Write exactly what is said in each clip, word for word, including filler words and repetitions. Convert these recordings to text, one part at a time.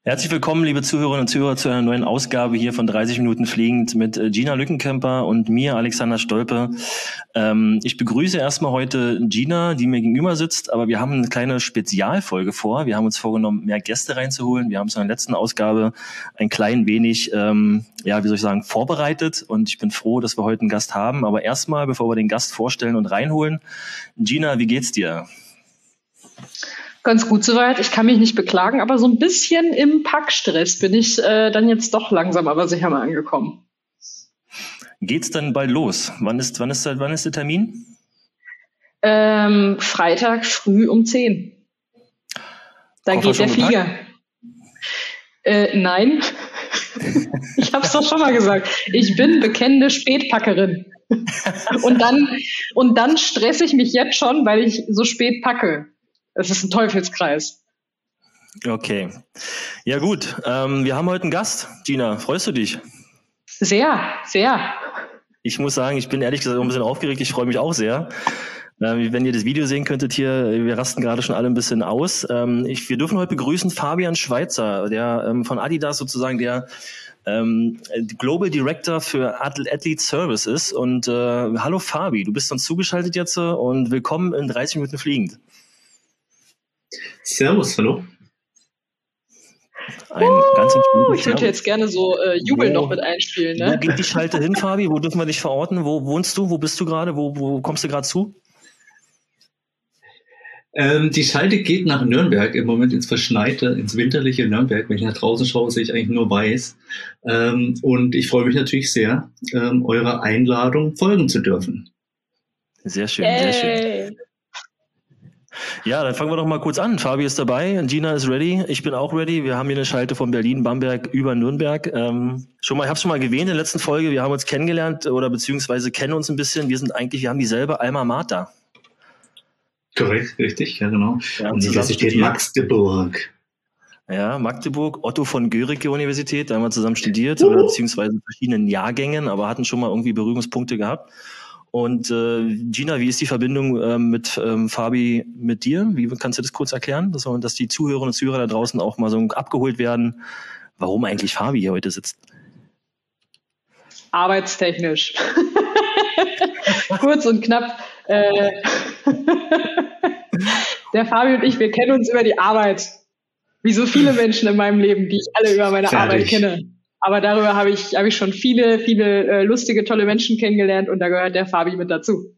Herzlich willkommen, liebe Zuhörerinnen und Zuhörer, zu einer neuen Ausgabe hier von dreißig Minuten Fliegend mit Gina Lückenkämper und mir, Alexander Stolpe. Ähm, ich begrüße erstmal heute Gina, die mir gegenüber sitzt, aber wir haben eine kleine Spezialfolge vor. Wir haben uns vorgenommen, mehr Gäste reinzuholen. Wir haben es in der letzten Ausgabe ein klein wenig, ähm, ja, wie soll ich sagen, vorbereitet und ich bin froh, dass wir heute einen Gast haben. Aber erstmal, bevor wir den Gast vorstellen und reinholen, Gina, wie geht's dir? Ganz gut soweit. Ich kann mich nicht beklagen, aber so ein bisschen im Packstress bin ich äh, dann jetzt doch langsam, aber sicher mal angekommen. Geht's dann bald los? Wann ist, wann ist, wann ist der Termin? Ähm, Freitag früh um zehn. Da Koffer geht der Flieger. Äh, nein, ich habe es doch schon mal gesagt. Ich bin bekennende Spätpackerin. und dann und dann stresse ich mich jetzt schon, weil ich so spät packe. Es ist ein Teufelskreis. Okay. Ja gut, ähm, wir haben heute einen Gast. Gina, freust du dich? Sehr, sehr. Ich muss sagen, ich bin ehrlich gesagt ein bisschen aufgeregt. Ich freue mich auch sehr. Ähm, wenn ihr das Video sehen könntet hier, wir rasten gerade schon alle ein bisschen aus. Ähm, ich, wir dürfen heute begrüßen Fabian Schweitzer, der ähm, von Adidas sozusagen der ähm, Global Director für Athlete Service ist. Und äh, hallo Fabi, du bist uns zugeschaltet jetzt äh, und willkommen in dreißig Minuten Fliegend. Servus, hallo. Ein uh, ganz ich würde jetzt gerne so äh, Jubel wo, noch mit einspielen. Ne? Wo geht die Schalte hin, Fabi? Wo dürfen wir dich verorten? Wo wohnst du? Wo bist du gerade? Wo, wo kommst du gerade zu? Ähm, die Schalte geht nach Nürnberg, im Moment ins verschneite, ins winterliche Nürnberg. Wenn ich nach draußen schaue, sehe ich eigentlich nur weiß. Ähm, und ich freue mich natürlich sehr, ähm, eurer Einladung folgen zu dürfen. Sehr schön, hey. sehr schön. Ja, dann fangen wir doch mal kurz an. Fabi ist dabei, Gina ist ready, ich bin auch ready. Wir haben hier eine Schalte von Berlin, Bamberg über Nürnberg. Ähm, schon mal, ich habe schon mal erwähnt in der letzten Folge, wir haben uns kennengelernt oder beziehungsweise kennen uns ein bisschen. Wir sind eigentlich, wir haben dieselbe Alma Mater. Korrekt, richtig, ja genau. Ja, Universität Magdeburg. Ja, Magdeburg, Otto von Guericke Universität, da haben wir zusammen studiert, uh. oder beziehungsweise in verschiedenen Jahrgängen, aber hatten schon mal irgendwie Berührungspunkte gehabt. Und äh, Gina, wie ist die Verbindung äh, mit ähm, Fabi mit dir? Wie kannst du das kurz erklären, dass, dass die Zuhörerinnen und Zuhörer da draußen auch mal so abgeholt werden, warum eigentlich Fabi hier heute sitzt? Arbeitstechnisch. Kurz und knapp. Äh, der Fabi und ich, wir kennen uns über die Arbeit. Wie so viele Menschen in meinem Leben, die ich alle über meine Fertig. Arbeit kenne. Aber darüber habe ich, habe ich schon viele, viele äh, lustige, tolle Menschen kennengelernt und da gehört der Fabi mit dazu.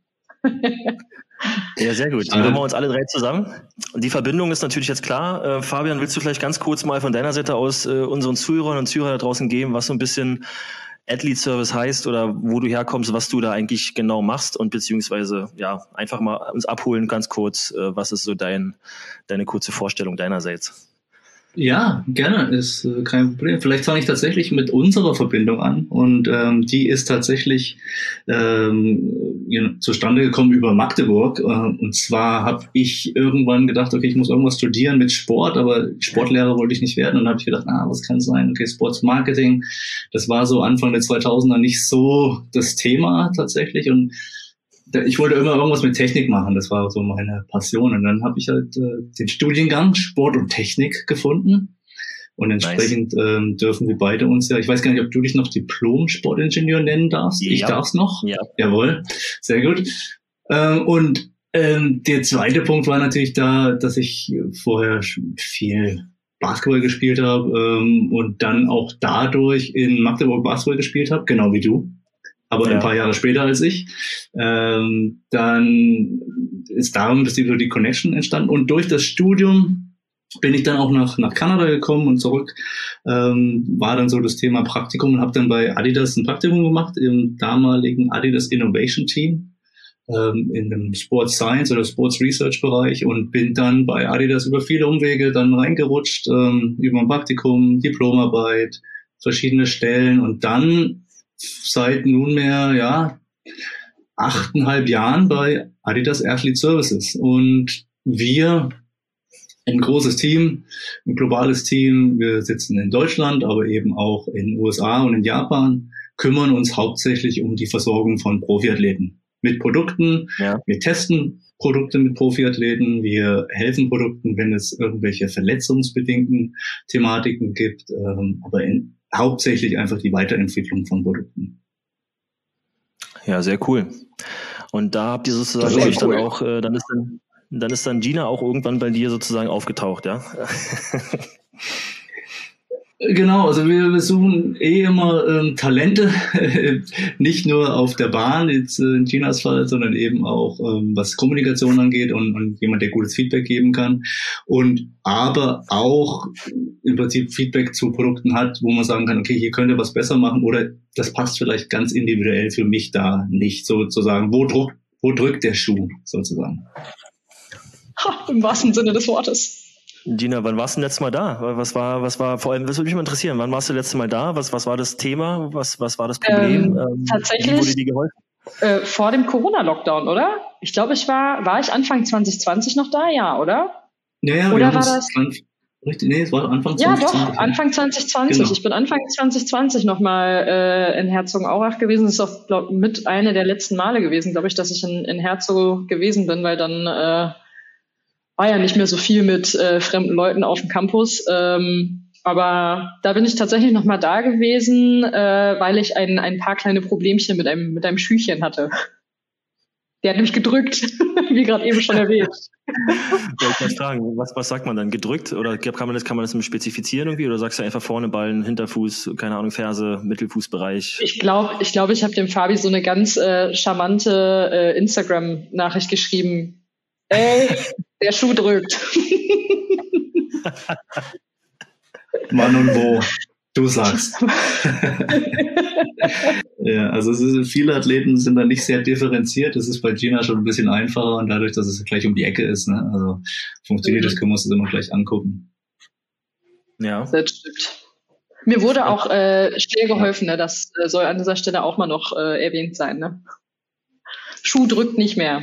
Ja, sehr gut. Dann hören wir uns alle drei zusammen. Und die Verbindung ist natürlich jetzt klar. Äh, Fabian, willst du vielleicht ganz kurz mal von deiner Seite aus äh, unseren Zuhörern und Zuhörern da draußen geben, was so ein bisschen Athlete Service heißt oder wo du herkommst, was du da eigentlich genau machst und beziehungsweise ja einfach mal uns abholen ganz kurz, äh, was ist so dein, deine kurze Vorstellung deinerseits? Ja, gerne, ist äh, kein Problem. Vielleicht fange ich tatsächlich mit unserer Verbindung an und ähm, die ist tatsächlich ähm, ja, zustande gekommen über Magdeburg äh, und zwar habe ich irgendwann gedacht, okay, ich muss irgendwas studieren mit Sport, aber Sportlehrer wollte ich nicht werden und dann habe ich gedacht, ah, was kann es sein? Okay, Sportsmarketing, das war so Anfang der zweitausender nicht so das Thema tatsächlich und ich wollte immer irgendwas mit Technik machen, das war so meine Passion. Und dann habe ich halt äh, den Studiengang Sport und Technik gefunden. Und entsprechend nice. ähm, dürfen wir beide uns ja, ich weiß gar nicht, ob du dich noch Diplom-Sportingenieur nennen darfst. Ja. Ich darf's noch. Ja. Jawohl, sehr gut. Ähm, und ähm, der zweite Punkt war natürlich da, dass ich vorher viel Basketball gespielt habe ähm, und dann auch dadurch in Magdeburg Basketball gespielt habe, genau wie du. Aber ja. ein paar Jahre später als ich, ähm, dann ist darum dass die, die Connection entstanden. Und durch das Studium bin ich dann auch nach, nach Kanada gekommen und zurück. Ähm, war dann so das Thema Praktikum und habe dann bei Adidas ein Praktikum gemacht im damaligen Adidas Innovation Team ähm, in dem Sports Science oder Sports Research Bereich und bin dann bei Adidas über viele Umwege dann reingerutscht, ähm, über ein Praktikum, Diplomarbeit, verschiedene Stellen und dann seit nunmehr, ja, achteinhalb Jahren bei Adidas Athlete Services. Und wir, ein großes Team, ein globales Team, wir sitzen in Deutschland, aber eben auch in den U S A und in Japan, kümmern uns hauptsächlich um die Versorgung von Profiathleten. mit Produkten, ja. Wir testen Produkte mit Profiathleten, wir helfen Produkten, wenn es irgendwelche verletzungsbedingten Thematiken gibt, ähm, aber in, hauptsächlich einfach die Weiterentwicklung von Produkten. Ja, sehr cool. Und da habt ihr sozusagen euch cool. dann auch, äh, dann ist dann, dann ist dann Gina auch irgendwann bei dir sozusagen aufgetaucht, ja? Genau, also wir, wir suchen eh immer ähm, Talente, nicht nur auf der Bahn, jetzt äh, in Ginas Fall, sondern eben auch ähm, was Kommunikation angeht und, und jemand, der gutes Feedback geben kann und aber auch im Prinzip Feedback zu Produkten hat, wo man sagen kann, okay, hier könnt ihr was besser machen oder das passt vielleicht ganz individuell für mich da nicht, sozusagen, wo drückt, wo drückt der Schuh sozusagen. Ha, im wahrsten Sinne des Wortes. Gina, wann warst du denn letztes Mal da? Was war, was war, vor allem, das würde mich mal interessieren, wann warst du letztes Mal da? Was, was war das Thema? Was, was war das Problem? Ähm, tatsächlich, wie wurde dir geholfen? Äh, vor dem Corona-Lockdown, oder? Ich glaube, ich war, war ich Anfang zwanzig zwanzig noch da? Ja, oder? Ja, ja, oder war das? Richtig, nee, es war Anfang zwanzig zwanzig. Ja, doch, Anfang zwanzig zwanzig. Genau. Ich bin Anfang zwanzig zwanzig nochmal äh, in Herzogenaurach gewesen. Das ist auch, glaub, mit eine der letzten Male gewesen, glaube ich, dass ich in, in Herzogen gewesen bin, weil dann, äh, war ja nicht mehr so viel mit äh, fremden Leuten auf dem Campus, ähm, aber da bin ich tatsächlich noch mal da gewesen, äh, weil ich ein, ein paar kleine Problemchen mit einem mit einem Schüchchen hatte. Der hat mich gedrückt, wie gerade eben schon erwähnt. Ja, ich muss fragen, was, was sagt man dann? Gedrückt? Oder kann man das, kann man das spezifizieren irgendwie? Oder sagst du einfach vorne Ballen, Hinterfuß, keine Ahnung, Ferse, Mittelfußbereich? Ich glaube, ich, glaub, ich habe dem Fabi so eine ganz äh, charmante äh, Instagram-Nachricht geschrieben. Ey, der Schuh drückt. Wann und wo? Du sagst. Ja, also es ist, viele Athleten sind da nicht sehr differenziert. Das ist bei Gina schon ein bisschen einfacher und dadurch, dass es gleich um die Ecke ist, ne? Also funktioniert mhm. das, können wir uns das immer gleich angucken. Ja. Das stimmt. Mir wurde auch äh, schnell geholfen, ne? Das äh, soll an dieser Stelle auch mal noch äh, erwähnt sein. Ne? Schuh drückt nicht mehr.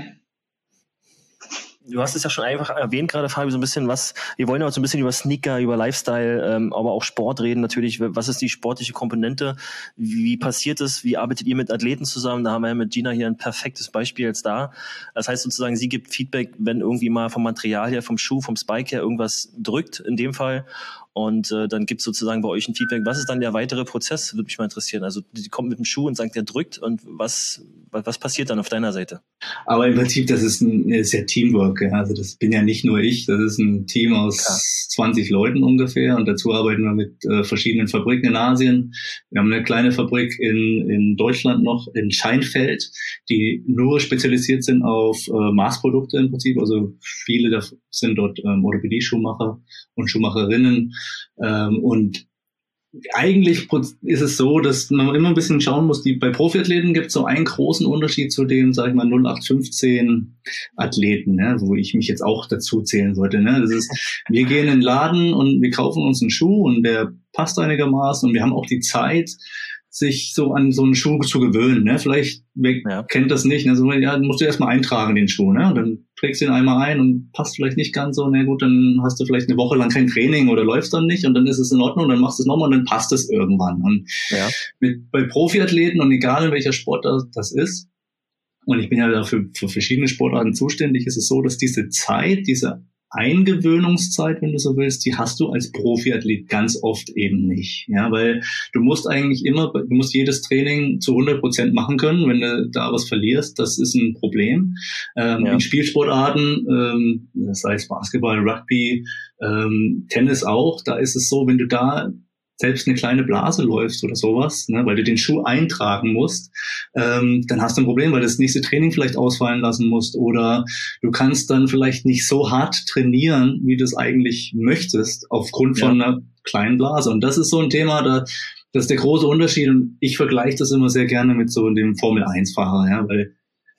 Du hast es ja schon einfach erwähnt gerade, Fabi, so ein bisschen was, wir wollen ja auch so ein bisschen über Sneaker, über Lifestyle, ähm, aber auch Sport reden natürlich. Was ist die sportliche Komponente? Wie passiert es? Wie arbeitet ihr mit Athleten zusammen? Da haben wir ja mit Gina hier ein perfektes Beispiel jetzt da. Das heißt sozusagen, sie gibt Feedback, wenn irgendwie mal vom Material her, vom Schuh, vom Spike her irgendwas drückt, in dem Fall. Und äh, dann gibt es sozusagen bei euch ein Feedback. Was ist dann der weitere Prozess? Würde mich mal interessieren. Also die kommt mit dem Schuh und sagt, der drückt. Und was was passiert dann auf deiner Seite? Aber im Prinzip, das ist ein ist ja Teamwork. Ja. Also das bin ja nicht nur ich. Das ist ein Team aus Klar. zwanzig Leuten ungefähr. Und dazu arbeiten wir mit äh, verschiedenen Fabriken in Asien. Wir haben eine kleine Fabrik in in Deutschland noch, in Scheinfeld, die nur spezialisiert sind auf äh, Maßprodukte im Prinzip. Also viele da sind dort ähm, Orthopädie-Schuhmacher und Schuhmacherinnen. Ähm, und eigentlich ist es so, dass man immer ein bisschen schauen muss, die, bei Profiathleten gibt es so einen großen Unterschied zu den, sag ich mal, null acht fünfzehn Athleten, ne, wo ich mich jetzt auch dazu zählen sollte. Ne. Das ist, wir gehen in den Laden und wir kaufen uns einen Schuh und der passt einigermaßen und wir haben auch die Zeit, sich so an so einen Schuh zu gewöhnen, ne? Vielleicht, wer ja. kennt das nicht, ne? So, ja, musst du erstmal eintragen, den Schuh, ne? Und dann trägst du ihn einmal ein und passt vielleicht nicht ganz so, ne, gut, dann hast du vielleicht eine Woche lang kein Training oder läufst dann nicht und dann ist es in Ordnung, dann machst du es nochmal und dann passt es irgendwann. Und ja. mit, bei Profiathleten und egal in welcher Sport das, das ist, und ich bin ja dafür für verschiedene Sportarten zuständig, ist es so, dass diese Zeit, diese Eingewöhnungszeit, wenn du so willst, die hast du als Profiathlet ganz oft eben nicht. Ja, weil du musst eigentlich immer, du musst jedes Training zu hundert Prozent machen können. Wenn du da was verlierst, das ist ein Problem. Ähm, ja. In Spielsportarten, ähm, das heißt Basketball, Rugby, ähm, Tennis auch, da ist es so, wenn du da selbst eine kleine Blase läufst oder sowas, ne, weil du den Schuh eintragen musst, ähm, dann hast du ein Problem, weil du das nächste Training vielleicht ausfallen lassen musst oder du kannst dann vielleicht nicht so hart trainieren, wie du es eigentlich möchtest, aufgrund von ja. einer kleinen Blase. Und das ist so ein Thema, da, das ist der große Unterschied und ich vergleiche das immer sehr gerne mit so dem Formel eins Fahrer, ja, weil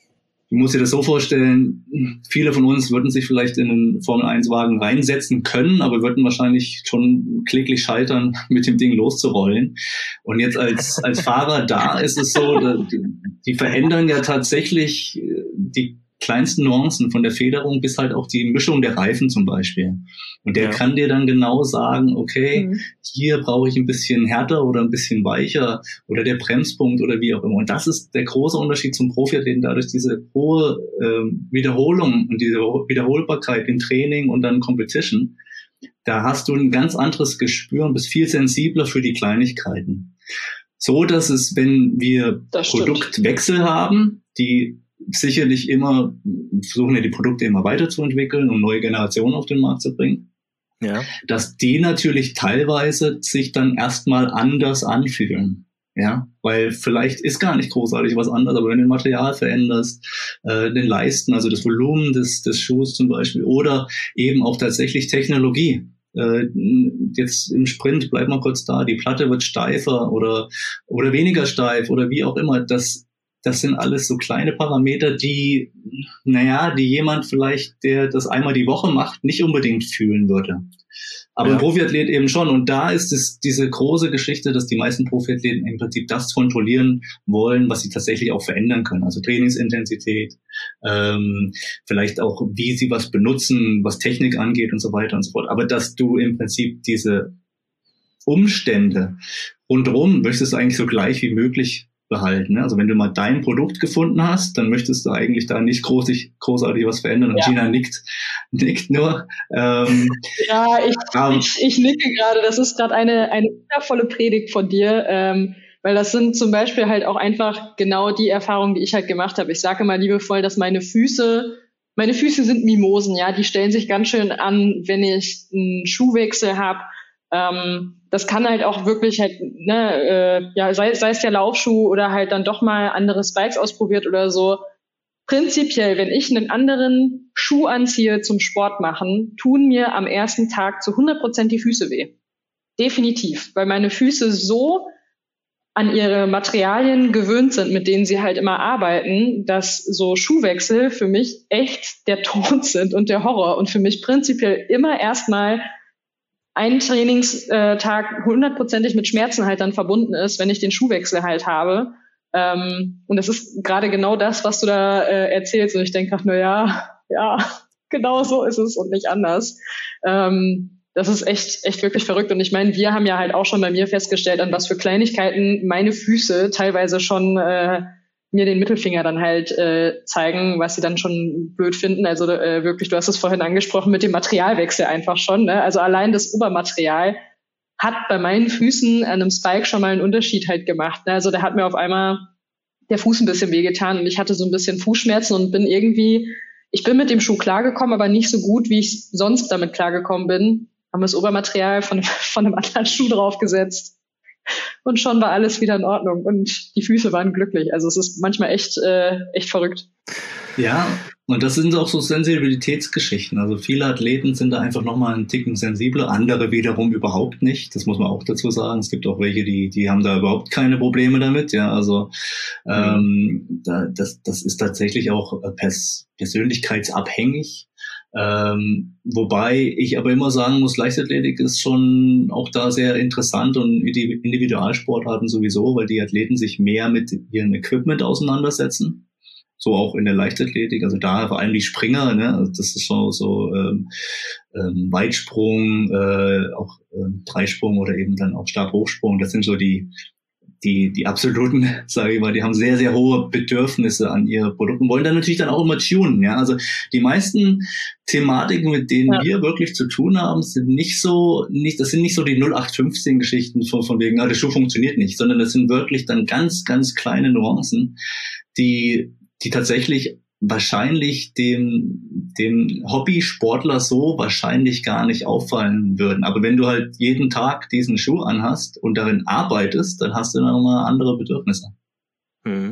du musst dir das so vorstellen, viele von uns würden sich vielleicht in einen Formel eins Wagen reinsetzen können, aber würden wahrscheinlich schon kläglich scheitern, mit dem Ding loszurollen. Und jetzt als, als Fahrer da ist es so, die, die verändern ja tatsächlich die kleinsten Nuancen, von der Federung bis halt auch die Mischung der Reifen zum Beispiel. Und der ja. kann dir dann genau sagen, okay, mhm. hier brauche ich ein bisschen härter oder ein bisschen weicher oder der Bremspunkt oder wie auch immer. Und das ist der große Unterschied zum Profiathleten, dadurch diese hohe äh, Wiederholung und diese Wiederholbarkeit im Training und dann Competition. Da hast du ein ganz anderes Gespür und bist viel sensibler für die Kleinigkeiten. So, dass es, wenn wir das Produktwechsel stimmt. haben, die sicherlich immer, versuchen ja die Produkte immer weiterzuentwickeln, um neue Generationen auf den Markt zu bringen, ja. dass die natürlich teilweise sich dann erstmal anders anfühlen. Ja, weil vielleicht ist gar nicht großartig was anderes, aber wenn du ein Material veränderst, äh, den Leisten, also das Volumen des, des Schuhs zum Beispiel, oder eben auch tatsächlich Technologie. Äh, jetzt im Sprint, bleib mal kurz da, die Platte wird steifer oder, oder weniger steif oder wie auch immer. Das, das sind alles so kleine Parameter, die, naja, die jemand vielleicht, der das einmal die Woche macht, nicht unbedingt fühlen würde. Aber ja. ein Profiathlet eben schon. Und da ist es diese große Geschichte, dass die meisten Profiathleten im Prinzip das kontrollieren wollen, was sie tatsächlich auch verändern können. Also Trainingsintensität, ähm, vielleicht auch, wie sie was benutzen, was Technik angeht und so weiter und so fort. Aber dass du im Prinzip diese Umstände rundherum möchtest du eigentlich so gleich wie möglich behalten. Also wenn du mal dein Produkt gefunden hast, dann möchtest du eigentlich da nicht großartig, großartig was verändern. Und ja. Gina nickt, nickt nur. Ähm, ja, ich, ähm, ich, ich nicke gerade. Das ist gerade eine, eine wundervolle Predigt von dir, ähm, weil das sind zum Beispiel halt auch einfach genau die Erfahrungen, die ich halt gemacht habe. Ich sage immer liebevoll, dass meine Füße, meine Füße sind Mimosen, ja, die stellen sich ganz schön an, wenn ich einen Schuhwechsel habe. Ähm, das kann halt auch wirklich halt, ne, äh, ja, sei, sei es der Laufschuh oder halt dann doch mal andere Spikes ausprobiert oder so. Prinzipiell, wenn ich einen anderen Schuh anziehe zum Sport machen, tun mir am ersten Tag zu hundert Prozent die Füße weh. Definitiv, weil meine Füße so an ihre Materialien gewöhnt sind, mit denen sie halt immer arbeiten, dass so Schuhwechsel für mich echt der Tod sind und der Horror und für mich prinzipiell immer erstmal ein Trainingstag hundertprozentig mit Schmerzen halt dann verbunden ist, wenn ich den Schuhwechsel halt habe. Ähm, und das ist gerade genau das, was du da äh, erzählst. Und ich denke ach, na ja, ja, genau so ist es und nicht anders. Ähm, das ist echt, echt wirklich verrückt. Und ich meine, wir haben ja halt auch schon bei mir festgestellt, an was für Kleinigkeiten meine Füße teilweise schon äh, mir den Mittelfinger dann halt äh, zeigen, was sie dann schon blöd finden. Also äh, wirklich, du hast es vorhin angesprochen, mit dem Materialwechsel einfach schon. Ne? Also allein das Obermaterial hat bei meinen Füßen an einem Spike schon mal einen Unterschied halt gemacht. Ne? Also da hat mir auf einmal der Fuß ein bisschen wehgetan und ich hatte so ein bisschen Fußschmerzen und bin irgendwie, ich bin mit dem Schuh klargekommen, aber nicht so gut, wie ich sonst damit klargekommen bin. Haben das Obermaterial von, von einem anderen Schuh draufgesetzt. Und schon war alles wieder in Ordnung und die Füße waren glücklich. Also es ist manchmal echt, äh, echt verrückt. Ja, und das sind auch so Sensibilitätsgeschichten. Also viele Athleten sind da einfach nochmal einen Ticken sensibler, andere wiederum überhaupt nicht. Das muss man auch dazu sagen. Es gibt auch welche, die die haben da überhaupt keine Probleme damit. Ja, also ähm, da, das das ist tatsächlich auch pers- persönlichkeitsabhängig. Ähm, wobei ich aber immer sagen muss, Leichtathletik ist schon auch da sehr interessant und die Individualsportarten sowieso, weil die Athleten sich mehr mit ihrem Equipment auseinandersetzen. So auch in der Leichtathletik, also da vor allem die Springer, ne, also das ist so, so ähm, ähm, Weitsprung, äh, auch ähm, Dreisprung oder eben dann auch Stabhochsprung, das sind so die die die absoluten, sage ich mal, die haben sehr, sehr hohe Bedürfnisse an ihre Produkte und wollen dann natürlich dann auch immer tunen. Ja, also die meisten Thematiken, mit denen ja. wir wirklich zu tun haben, sind nicht so, nicht, das sind nicht so die null acht fünfzehn Geschichten von, von wegen, ah, der Schuh funktioniert nicht, sondern das sind wirklich dann ganz, ganz kleine Nuancen, die die tatsächlich wahrscheinlich dem dem Hobbysportler so wahrscheinlich gar nicht auffallen würden. Aber wenn du halt jeden Tag diesen Schuh anhast und darin arbeitest, dann hast du dann nochmal andere Bedürfnisse. Mhm.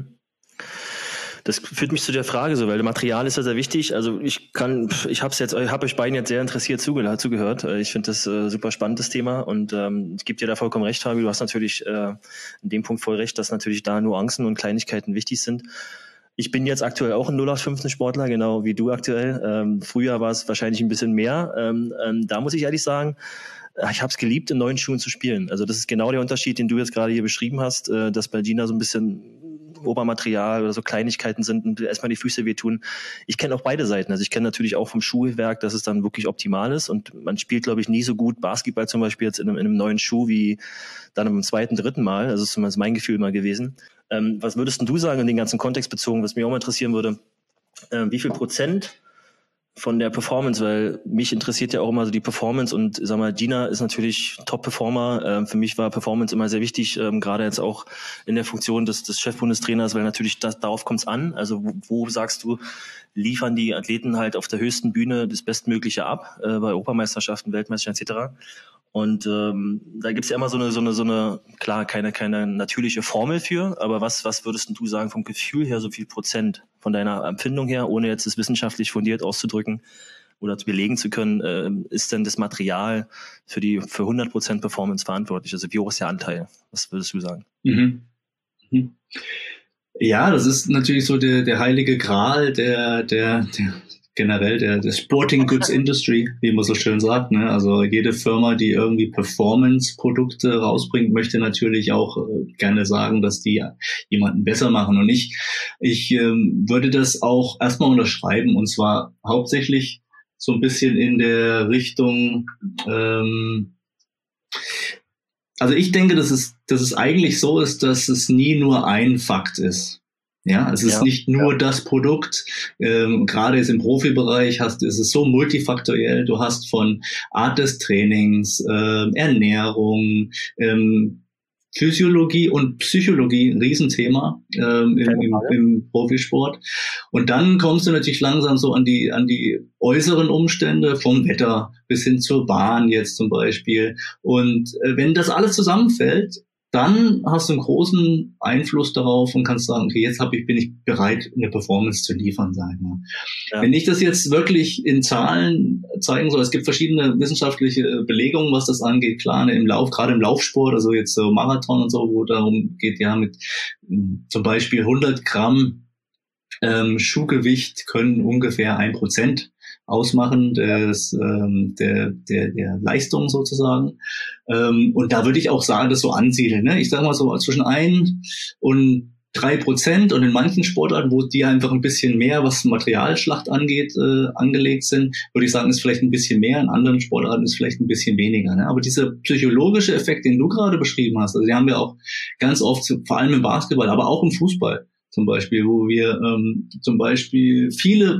Das führt mich zu der Frage so, weil Material ist ja sehr wichtig. Also ich kann, ich habe es jetzt, habe euch beiden jetzt sehr interessiert zuge- zugehört. Ich finde das äh, super spannendes Thema und ähm, ich gebe dir da vollkommen recht, Fabi. Du hast natürlich äh, in dem Punkt voll recht, dass natürlich da Nuancen und Kleinigkeiten wichtig sind. Ich bin jetzt aktuell auch ein null acht fünfzehn Sportler, genau wie du aktuell. Ähm, früher war es wahrscheinlich ein bisschen mehr. Ähm, ähm, da muss ich ehrlich sagen, ich habe es geliebt, in neuen Schuhen zu spielen. Also das ist genau der Unterschied, den du jetzt gerade hier beschrieben hast, äh, dass bei Gina so ein bisschen Obermaterial oder so Kleinigkeiten sind und erstmal die Füße wehtun. Ich kenne auch beide Seiten. Also ich kenne natürlich auch vom Schuhwerk, dass es dann wirklich optimal ist und man spielt, glaube ich, nie so gut Basketball zum Beispiel jetzt in einem, in einem neuen Schuh wie dann im zweiten, dritten Mal. Also das ist zumindest mein Gefühl mal gewesen. Ähm, was würdest denn du sagen in den ganzen Kontext bezogen, was mich auch mal interessieren würde? Ähm, wie viel Prozent von der Performance, weil mich interessiert ja auch immer so die Performance und sag mal, Gina ist natürlich Top-Performer. Ähm, für mich war Performance immer sehr wichtig, ähm, gerade jetzt auch in der Funktion des, des Chefbundestrainers, weil natürlich das, darauf kommt es an. Also wo, wo sagst du, liefern die Athleten halt auf der höchsten Bühne das Bestmögliche ab, äh, bei Europameisterschaften, Weltmeisterschaften et cetera. Und ähm, da gibt's ja immer so eine, so eine, so eine, klar, keine, keine natürliche Formel für, aber was, was würdest du sagen vom Gefühl her, so viel Prozent von deiner Empfindung her, ohne jetzt es wissenschaftlich fundiert auszudrücken oder zu belegen zu können, äh, ist denn das Material für die, für hundert Prozent Performance verantwortlich? Also wie hoch ist der Anteil? Was würdest du sagen? Mhm. Mhm. Ja, das ist natürlich so der, der heilige Gral der, der, der generell der, der Sporting Goods Industry, wie man so schön sagt, ne? Also jede Firma, die irgendwie Performance-Produkte rausbringt, möchte natürlich auch äh, gerne sagen, dass die jemanden besser machen. Und ich, ich ähm, würde das auch erstmal unterschreiben, und zwar hauptsächlich so ein bisschen in der Richtung, ähm, also ich denke, dass es, dass es eigentlich so ist, dass es nie nur ein Fakt ist. Ja, es ist ja, nicht nur ja. das Produkt. Ähm, gerade jetzt im Profibereich hast, ist es so multifaktoriell. Du hast von Art des Trainings, äh, Ernährung, ähm, Physiologie und Psychologie ein Riesenthema ähm, im, im, im Profisport. Und dann kommst du natürlich langsam so an die an die äußeren Umstände, vom Wetter bis hin zur Bahn jetzt zum Beispiel. Und äh, wenn das alles zusammenfällt, dann hast du einen großen Einfluss darauf und kannst sagen, okay, jetzt hab ich, bin ich bereit, eine Performance zu liefern, sagen wir. Ja. Wenn ich das jetzt wirklich in Zahlen zeigen soll, es gibt verschiedene wissenschaftliche Belegungen, was das angeht, klar, im Lauf, gerade im Laufsport, also jetzt so Marathon und so, wo darum geht, ja, mit zum Beispiel hundert Gramm ähm, Schuhgewicht können ungefähr ein Prozent ausmachen des, ähm, der, der, der Leistung sozusagen. Ähm, und da würde ich auch sagen, das so ansiedeln. Ne? Ich sage mal so zwischen ein und drei Prozent und in manchen Sportarten, wo die einfach ein bisschen mehr, was Materialschlacht angeht, äh, angelegt sind, würde ich sagen, ist vielleicht ein bisschen mehr. In anderen Sportarten ist vielleicht ein bisschen weniger. Ne? Aber dieser psychologische Effekt, den du gerade beschrieben hast, also die haben wir auch ganz oft, vor allem im Basketball, aber auch im Fußball zum Beispiel, wo wir ähm, zum Beispiel viele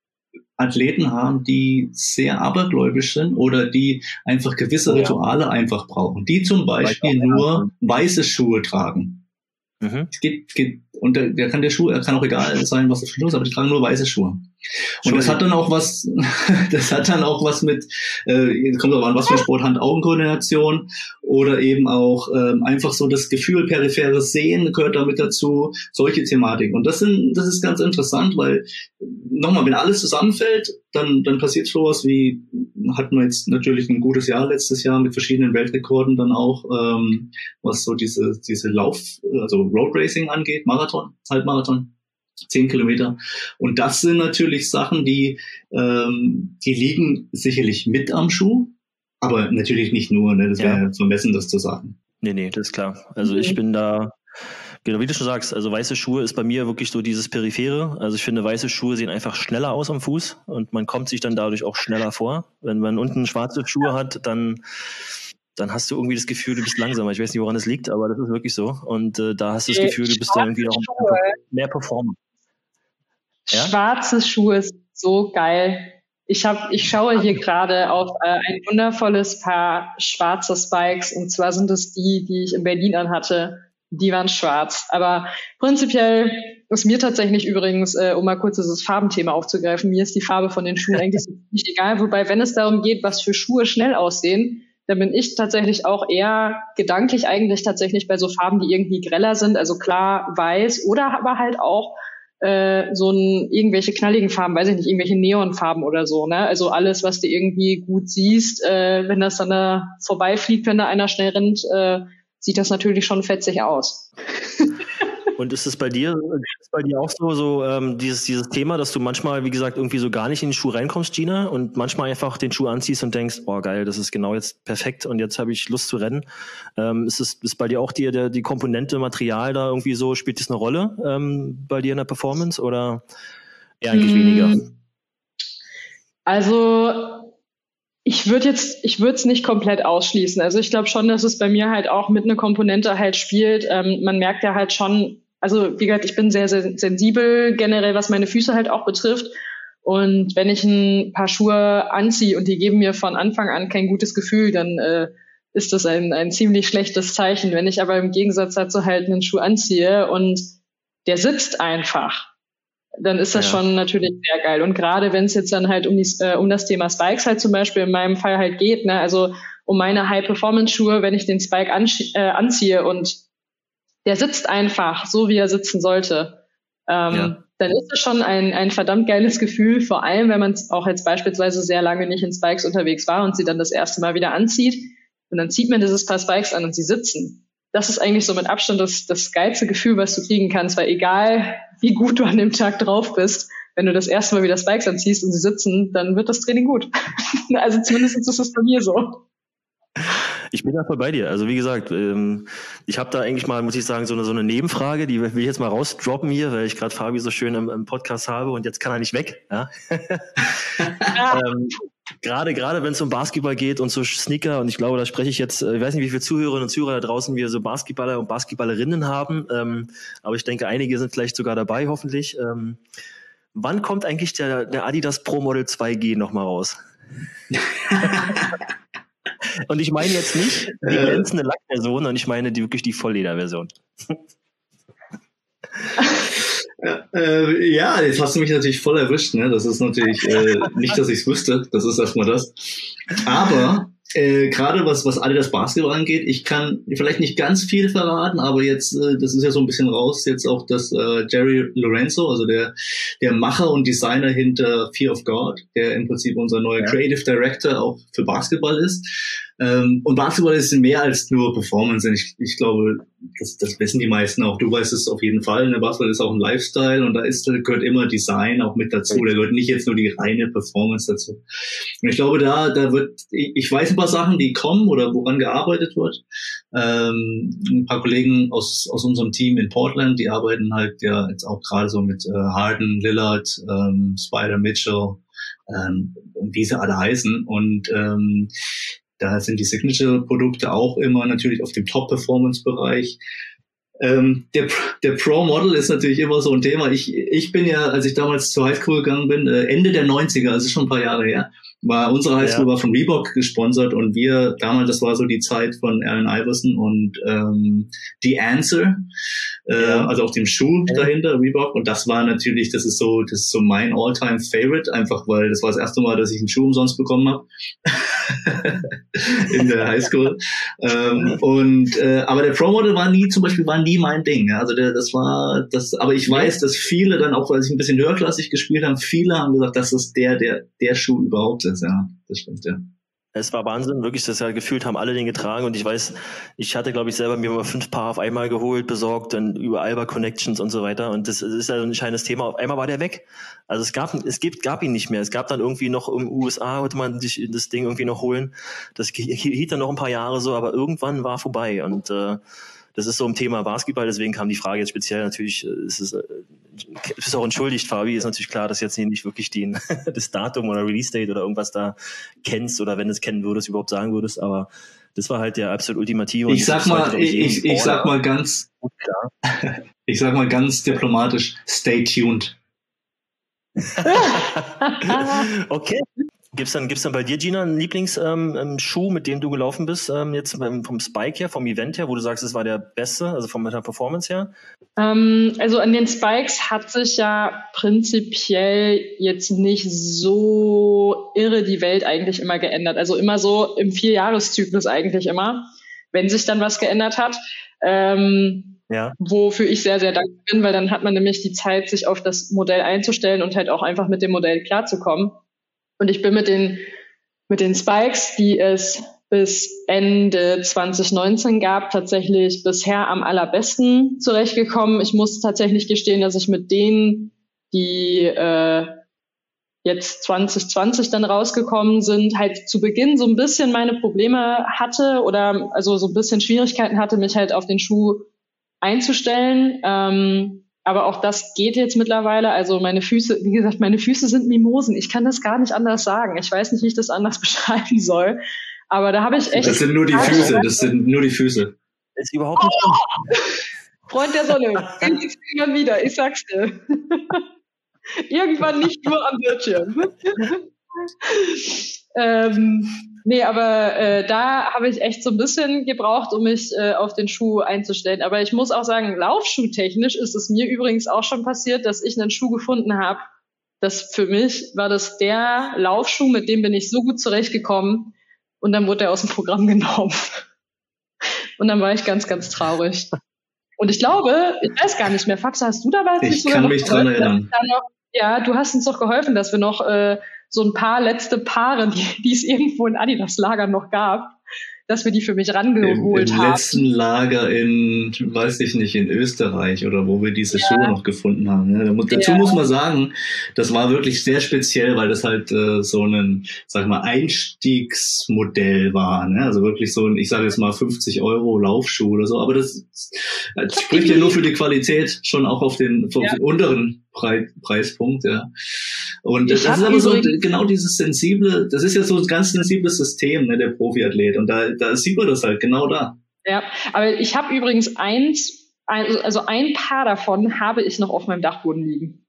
Athleten haben, die sehr abergläubisch sind oder die einfach gewisse ja. Rituale einfach brauchen, die zum Beispiel nur weiße Schuhe tragen. Mhm. Es geht, es geht, und der, der kann der Schuh, er kann auch egal sein, was das für Schuhe ist, aber die tragen nur weiße Schuhe. Und das hat dann auch was, das hat dann auch was mit, äh, kommt auch an, was für Sport, Hand-Augen-Koordination oder eben auch ähm, einfach so das Gefühl, peripheres Sehen gehört damit dazu, solche Thematiken. Und das sind, das ist ganz interessant, weil nochmal, wenn alles zusammenfällt, dann, dann passiert sowas wie, hatten wir jetzt natürlich ein gutes Jahr letztes Jahr mit verschiedenen Weltrekorden dann auch, ähm, was so diese, diese Lauf, also Road Racing angeht, Marathon, Halbmarathon. Zehn Kilometer. Und das sind natürlich Sachen, die, ähm, die liegen sicherlich mit am Schuh, aber natürlich nicht nur, ne? Das wäre ja vermessen, das zu sagen. Nee, nee, das ist klar. Also ich bin da, genau wie du schon sagst, also weiße Schuhe ist bei mir wirklich so dieses Periphere. Also ich finde, weiße Schuhe sehen einfach schneller aus am Fuß und man kommt sich dann dadurch auch schneller vor. Wenn man unten schwarze Schuhe hat, dann dann hast du irgendwie das Gefühl, du bist langsamer. Ich weiß nicht, woran es liegt, aber das ist wirklich so. Und äh, da hast du das Gefühl, du bist da irgendwie noch mehr Performer. Ja? Schwarze Schuhe ist so geil. Ich hab, ich schaue hier gerade auf äh, ein wundervolles Paar schwarzer Spikes, und zwar sind es die, die ich in Berlin anhatte. Die waren schwarz. Aber prinzipiell ist mir tatsächlich übrigens, äh, um mal kurz dieses Farbenthema aufzugreifen, mir ist die Farbe von den Schuhen eigentlich nicht egal. Wobei, wenn es darum geht, was für Schuhe schnell aussehen, da bin ich tatsächlich auch eher gedanklich eigentlich tatsächlich bei so Farben, die irgendwie greller sind. Also klar weiß oder aber halt auch äh, so ein irgendwelche knalligen Farben, weiß ich nicht, irgendwelche Neonfarben oder so. Ne? Also alles, was du irgendwie gut siehst, äh, wenn das dann da vorbeifliegt, wenn da einer schnell rennt, äh, sieht das natürlich schon fetzig aus. Und ist es bei dir, ist es bei dir auch so, so ähm, dieses, dieses Thema, dass du manchmal, wie gesagt, irgendwie so gar nicht in den Schuh reinkommst, Gina, und manchmal einfach den Schuh anziehst und denkst, oh geil, das ist genau jetzt perfekt und jetzt habe ich Lust zu rennen. Ähm, ist es ist bei dir auch die, der, die Komponente Material da irgendwie so, spielt das eine Rolle ähm, bei dir in der Performance oder eher eigentlich hm. weniger? Also ich würde jetzt, ich würde es nicht komplett ausschließen. Also ich glaube schon, dass es bei mir halt auch mit einer Komponente halt spielt. Ähm, man merkt ja halt schon, also wie gesagt, ich bin sehr, sehr sensibel generell, was meine Füße halt auch betrifft. Und wenn ich ein paar Schuhe anziehe und die geben mir von Anfang an kein gutes Gefühl, dann äh, ist das ein, ein ziemlich schlechtes Zeichen. Wenn ich aber im Gegensatz dazu halt einen Schuh anziehe und der sitzt einfach, dann ist das ja schon natürlich sehr geil. Und gerade wenn es jetzt dann halt um, die, äh, um das Thema Spikes halt zum Beispiel in meinem Fall halt geht, ne, also um meine High-Performance-Schuhe, wenn ich den Spike an, äh, anziehe und der sitzt einfach so, wie er sitzen sollte, ähm, ja. dann ist es schon ein, ein verdammt geiles Gefühl, vor allem, wenn man auch jetzt beispielsweise sehr lange nicht in Spikes unterwegs war und sie dann das erste Mal wieder anzieht und dann zieht man dieses Paar Spikes an und sie sitzen. Das ist eigentlich so mit Abstand das, das geilste Gefühl, was du kriegen kannst, weil egal, wie gut du an dem Tag drauf bist, wenn du das erste Mal wieder Spikes anziehst und sie sitzen, dann wird das Training gut. Also zumindest ist es bei mir so. Ich bin da voll bei dir. Also wie gesagt, ähm, ich habe da eigentlich mal, muss ich sagen, so eine, so eine Nebenfrage, die will ich jetzt mal rausdroppen hier, weil ich gerade Fabi so schön im, im Podcast habe und jetzt kann er nicht weg. Ja? ähm, Gerade, gerade wenn es um Basketball geht und so Sneaker, und ich glaube, da spreche ich jetzt, ich weiß nicht, wie viele Zuhörerinnen und Zuhörer da draußen wir so Basketballer und Basketballerinnen haben, ähm, aber ich denke, einige sind vielleicht sogar dabei, hoffentlich. Ähm, wann kommt eigentlich der, der Adidas Pro Model zwei G nochmal raus? Und ich meine jetzt nicht die glänzende Lackversion, und ich meine die, wirklich die Volllederversion. Ja, äh, ja, jetzt hast du mich natürlich voll erwischt, ne? Das ist natürlich äh, nicht, dass ich es wüsste, das ist erstmal das. Aber äh, gerade was was Adidas Basketball angeht, ich kann vielleicht nicht ganz viel verraten, aber jetzt, äh, das ist ja so ein bisschen raus, jetzt auch, dass äh, Jerry Lorenzo, also der der Macher und Designer hinter Fear of God, der im Prinzip unser neuer ja. Creative Director auch für Basketball ist. Ähm, und Basketball ist mehr als nur Performance. Und ich, ich glaube, das, das wissen die meisten auch. Du weißt es auf jeden Fall. Ne? Basketball ist auch ein Lifestyle und da ist, da gehört immer Design auch mit dazu. Da gehört nicht jetzt nur die reine Performance dazu. Und ich glaube, da, da wird, ich weiß ein paar Sachen, die kommen oder woran gearbeitet wird. Ähm, ein paar Kollegen aus, aus unserem Team in Portland, die arbeiten halt ja jetzt auch gerade so mit äh, Harden, Lillard, ähm, Spider Mitchell, ähm, und wie sie alle heißen. Und ähm, da sind die Signature-Produkte auch immer natürlich auf dem Top-Performance-Bereich. Ähm, der, der Pro-Model ist natürlich immer so ein Thema. Ich, ich bin ja, als ich damals zur Highschool gegangen bin, äh, Ende der neunziger, also schon ein paar Jahre her, war unsere Highschool ja. war von Reebok gesponsert und wir damals, das war so die Zeit von Allen Iverson und ähm, The Answer, äh, ja. also auch dem Schuh ja. dahinter, Reebok, und das war natürlich, das ist so, das ist so mein All-Time-Favorite, einfach weil das war das erste Mal, dass ich einen Schuh umsonst bekommen habe in der Highschool. ähm, und äh, aber der Pro-Model war nie, zum Beispiel war nie mein Ding. Ja? Also der, das war das, aber ich weiß, dass viele dann auch, weil sie ein bisschen höherklassig gespielt haben, viele haben gesagt, das ist der, der, der Schuh überhaupt ist. Ja, das stimmt, ja. Es war Wahnsinn, wirklich, das ja gefühlt haben alle den getragen und ich weiß, ich hatte, glaube ich, selber mir mal fünf Paar auf einmal geholt, besorgt, dann über Alba Connections und so weiter und das ist ja ein entscheidendes Thema. Auf einmal war der weg. Also es gab, es gibt, gab ihn nicht mehr. Es gab dann irgendwie noch im U S A, wollte man sich das Ding irgendwie noch holen. Das hielt dann noch ein paar Jahre so, aber irgendwann war vorbei und äh, das ist so ein Thema Basketball, deswegen kam die Frage jetzt speziell natürlich, ist es ist auch entschuldigt, Fabi, ist natürlich klar, dass jetzt nicht wirklich den, das Datum oder Release-Date oder irgendwas da kennst oder wenn du es kennen würdest, überhaupt sagen würdest, aber das war halt der absolut ultimative. Ich sag mal, ich, ich, ich sag mal ganz, klar. ich sag mal ganz diplomatisch, stay tuned. Okay. Gibt's dann, gibt's dann bei dir, Gina, einen Lieblingsschuh, ähm, mit dem du gelaufen bist, ähm, jetzt vom Spike her, vom Event her, wo du sagst, es war der beste, also von der Performance her? Ähm, also an den Spikes hat sich ja prinzipiell jetzt nicht so irre die Welt eigentlich immer geändert. Also immer so im Vierjahreszyklus eigentlich immer, wenn sich dann was geändert hat. Ähm, ja. Wofür ich sehr, sehr dankbar bin, weil dann hat man nämlich die Zeit, sich auf das Modell einzustellen und halt auch einfach mit dem Modell klarzukommen. Und ich bin mit den, mit den Spikes, die es bis Ende zwanzig neunzehn gab, tatsächlich bisher am allerbesten zurechtgekommen. Ich muss tatsächlich gestehen, dass ich mit denen, die äh, jetzt zwanzig zwanzig dann rausgekommen sind, halt zu Beginn so ein bisschen meine Probleme hatte oder also so ein bisschen Schwierigkeiten hatte, mich halt auf den Schuh einzustellen. Ähm, aber auch das geht jetzt mittlerweile. Also meine Füße, wie gesagt, meine Füße sind Mimosen. Ich kann das gar nicht anders sagen. Ich weiß nicht, wie ich das anders beschreiben soll. Aber da habe ich echt... Das sind nur die Füße, das sind nur die Füße. Das ist überhaupt nicht schlimm. Freund der Sonne, irgendwann wieder, ich sag's dir. Irgendwann nicht nur am Bildschirm. ähm, nee, aber äh, da habe ich echt so ein bisschen gebraucht, um mich äh, auf den Schuh einzustellen. Aber ich muss auch sagen, laufschuhtechnisch ist es mir übrigens auch schon passiert, dass ich einen Schuh gefunden habe. Das für mich war das der Laufschuh, mit dem bin ich so gut zurechtgekommen. Und dann wurde er aus dem Programm genommen. Und dann war ich ganz, ganz traurig. Und ich glaube, ich weiß gar nicht mehr, Fax, hast du dabei? Ich kann mich dran erinnern. Noch, ja, du hast uns doch geholfen, dass wir noch äh, so ein paar letzte Paare, die, die es irgendwo in Adidas-Lagern noch gab, dass wir die für mich rangeholt Im, im haben. Im letzten Lager in, weiß ich nicht, in Österreich oder wo wir diese ja. Schuhe noch gefunden haben. Ne? Dazu ja. muss man sagen, das war wirklich sehr speziell, weil das halt äh, so ein, sag mal, Einstiegsmodell war. Ne? Also wirklich so ein, ich sage jetzt mal fünfzig Euro Laufschuh oder so. Aber das, das spricht ja nur für die Qualität, schon auch auf den, auf ja. den unteren Pre- Preispunkt. Ja. Und ich das ist aber so genau dieses sensible, das ist ja so ein ganz sensibles System, ne, der Profiathlet. Und da, da sieht man das halt genau da. Ja, aber ich habe übrigens eins, also ein Paar davon habe ich noch auf meinem Dachboden liegen.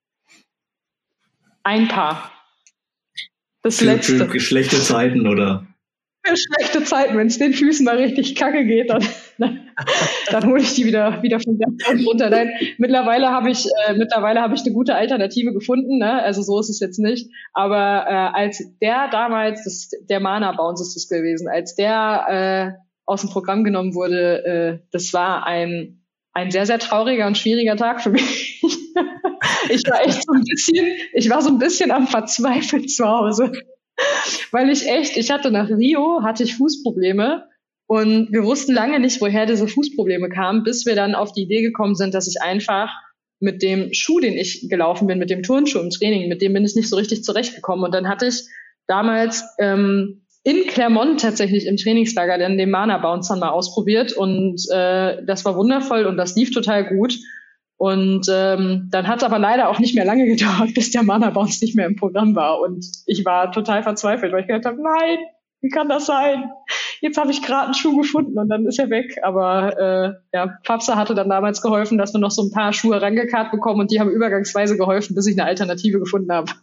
Ein Paar. Das für, letzte. Für schlechte Zeiten, oder? Für schlechte Zeiten, wenn es den Füßen mal richtig kacke geht, dann, dann, dann hole ich die wieder wieder vom Dachboden runter. Nein, mittlerweile habe ich äh, mittlerweile habe ich eine gute Alternative gefunden, ne? Also so ist es jetzt nicht. Aber äh, als der damals, das, der Mana Bounce ist das gewesen, als der äh, aus dem Programm genommen wurde, äh, das war ein ein sehr sehr trauriger und schwieriger Tag für mich. Ich war echt so ein bisschen, ich war so ein bisschen am Verzweifeln zu Hause. Weil ich echt, ich hatte nach Rio, hatte ich Fußprobleme und wir wussten lange nicht, woher diese Fußprobleme kamen, bis wir dann auf die Idee gekommen sind, dass ich einfach mit dem Schuh, den ich gelaufen bin, mit dem Turnschuh im Training, mit dem bin ich nicht so richtig zurechtgekommen. Und dann hatte ich damals ähm, in Clermont tatsächlich im Trainingslager dann den Mana Bounce dann mal ausprobiert und äh, das war wundervoll und das lief total gut. Und ähm, dann hat es aber leider auch nicht mehr lange gedauert, bis der Mana Bounce nicht mehr im Programm war. Und ich war total verzweifelt, weil ich gedacht habe, nein, wie kann das sein? Jetzt habe ich gerade einen Schuh gefunden und dann ist er weg. Aber äh, ja, Fabsa hatte dann damals geholfen, dass wir noch so ein paar Schuhe rangekarrt bekommen und die haben übergangsweise geholfen, bis ich eine Alternative gefunden habe.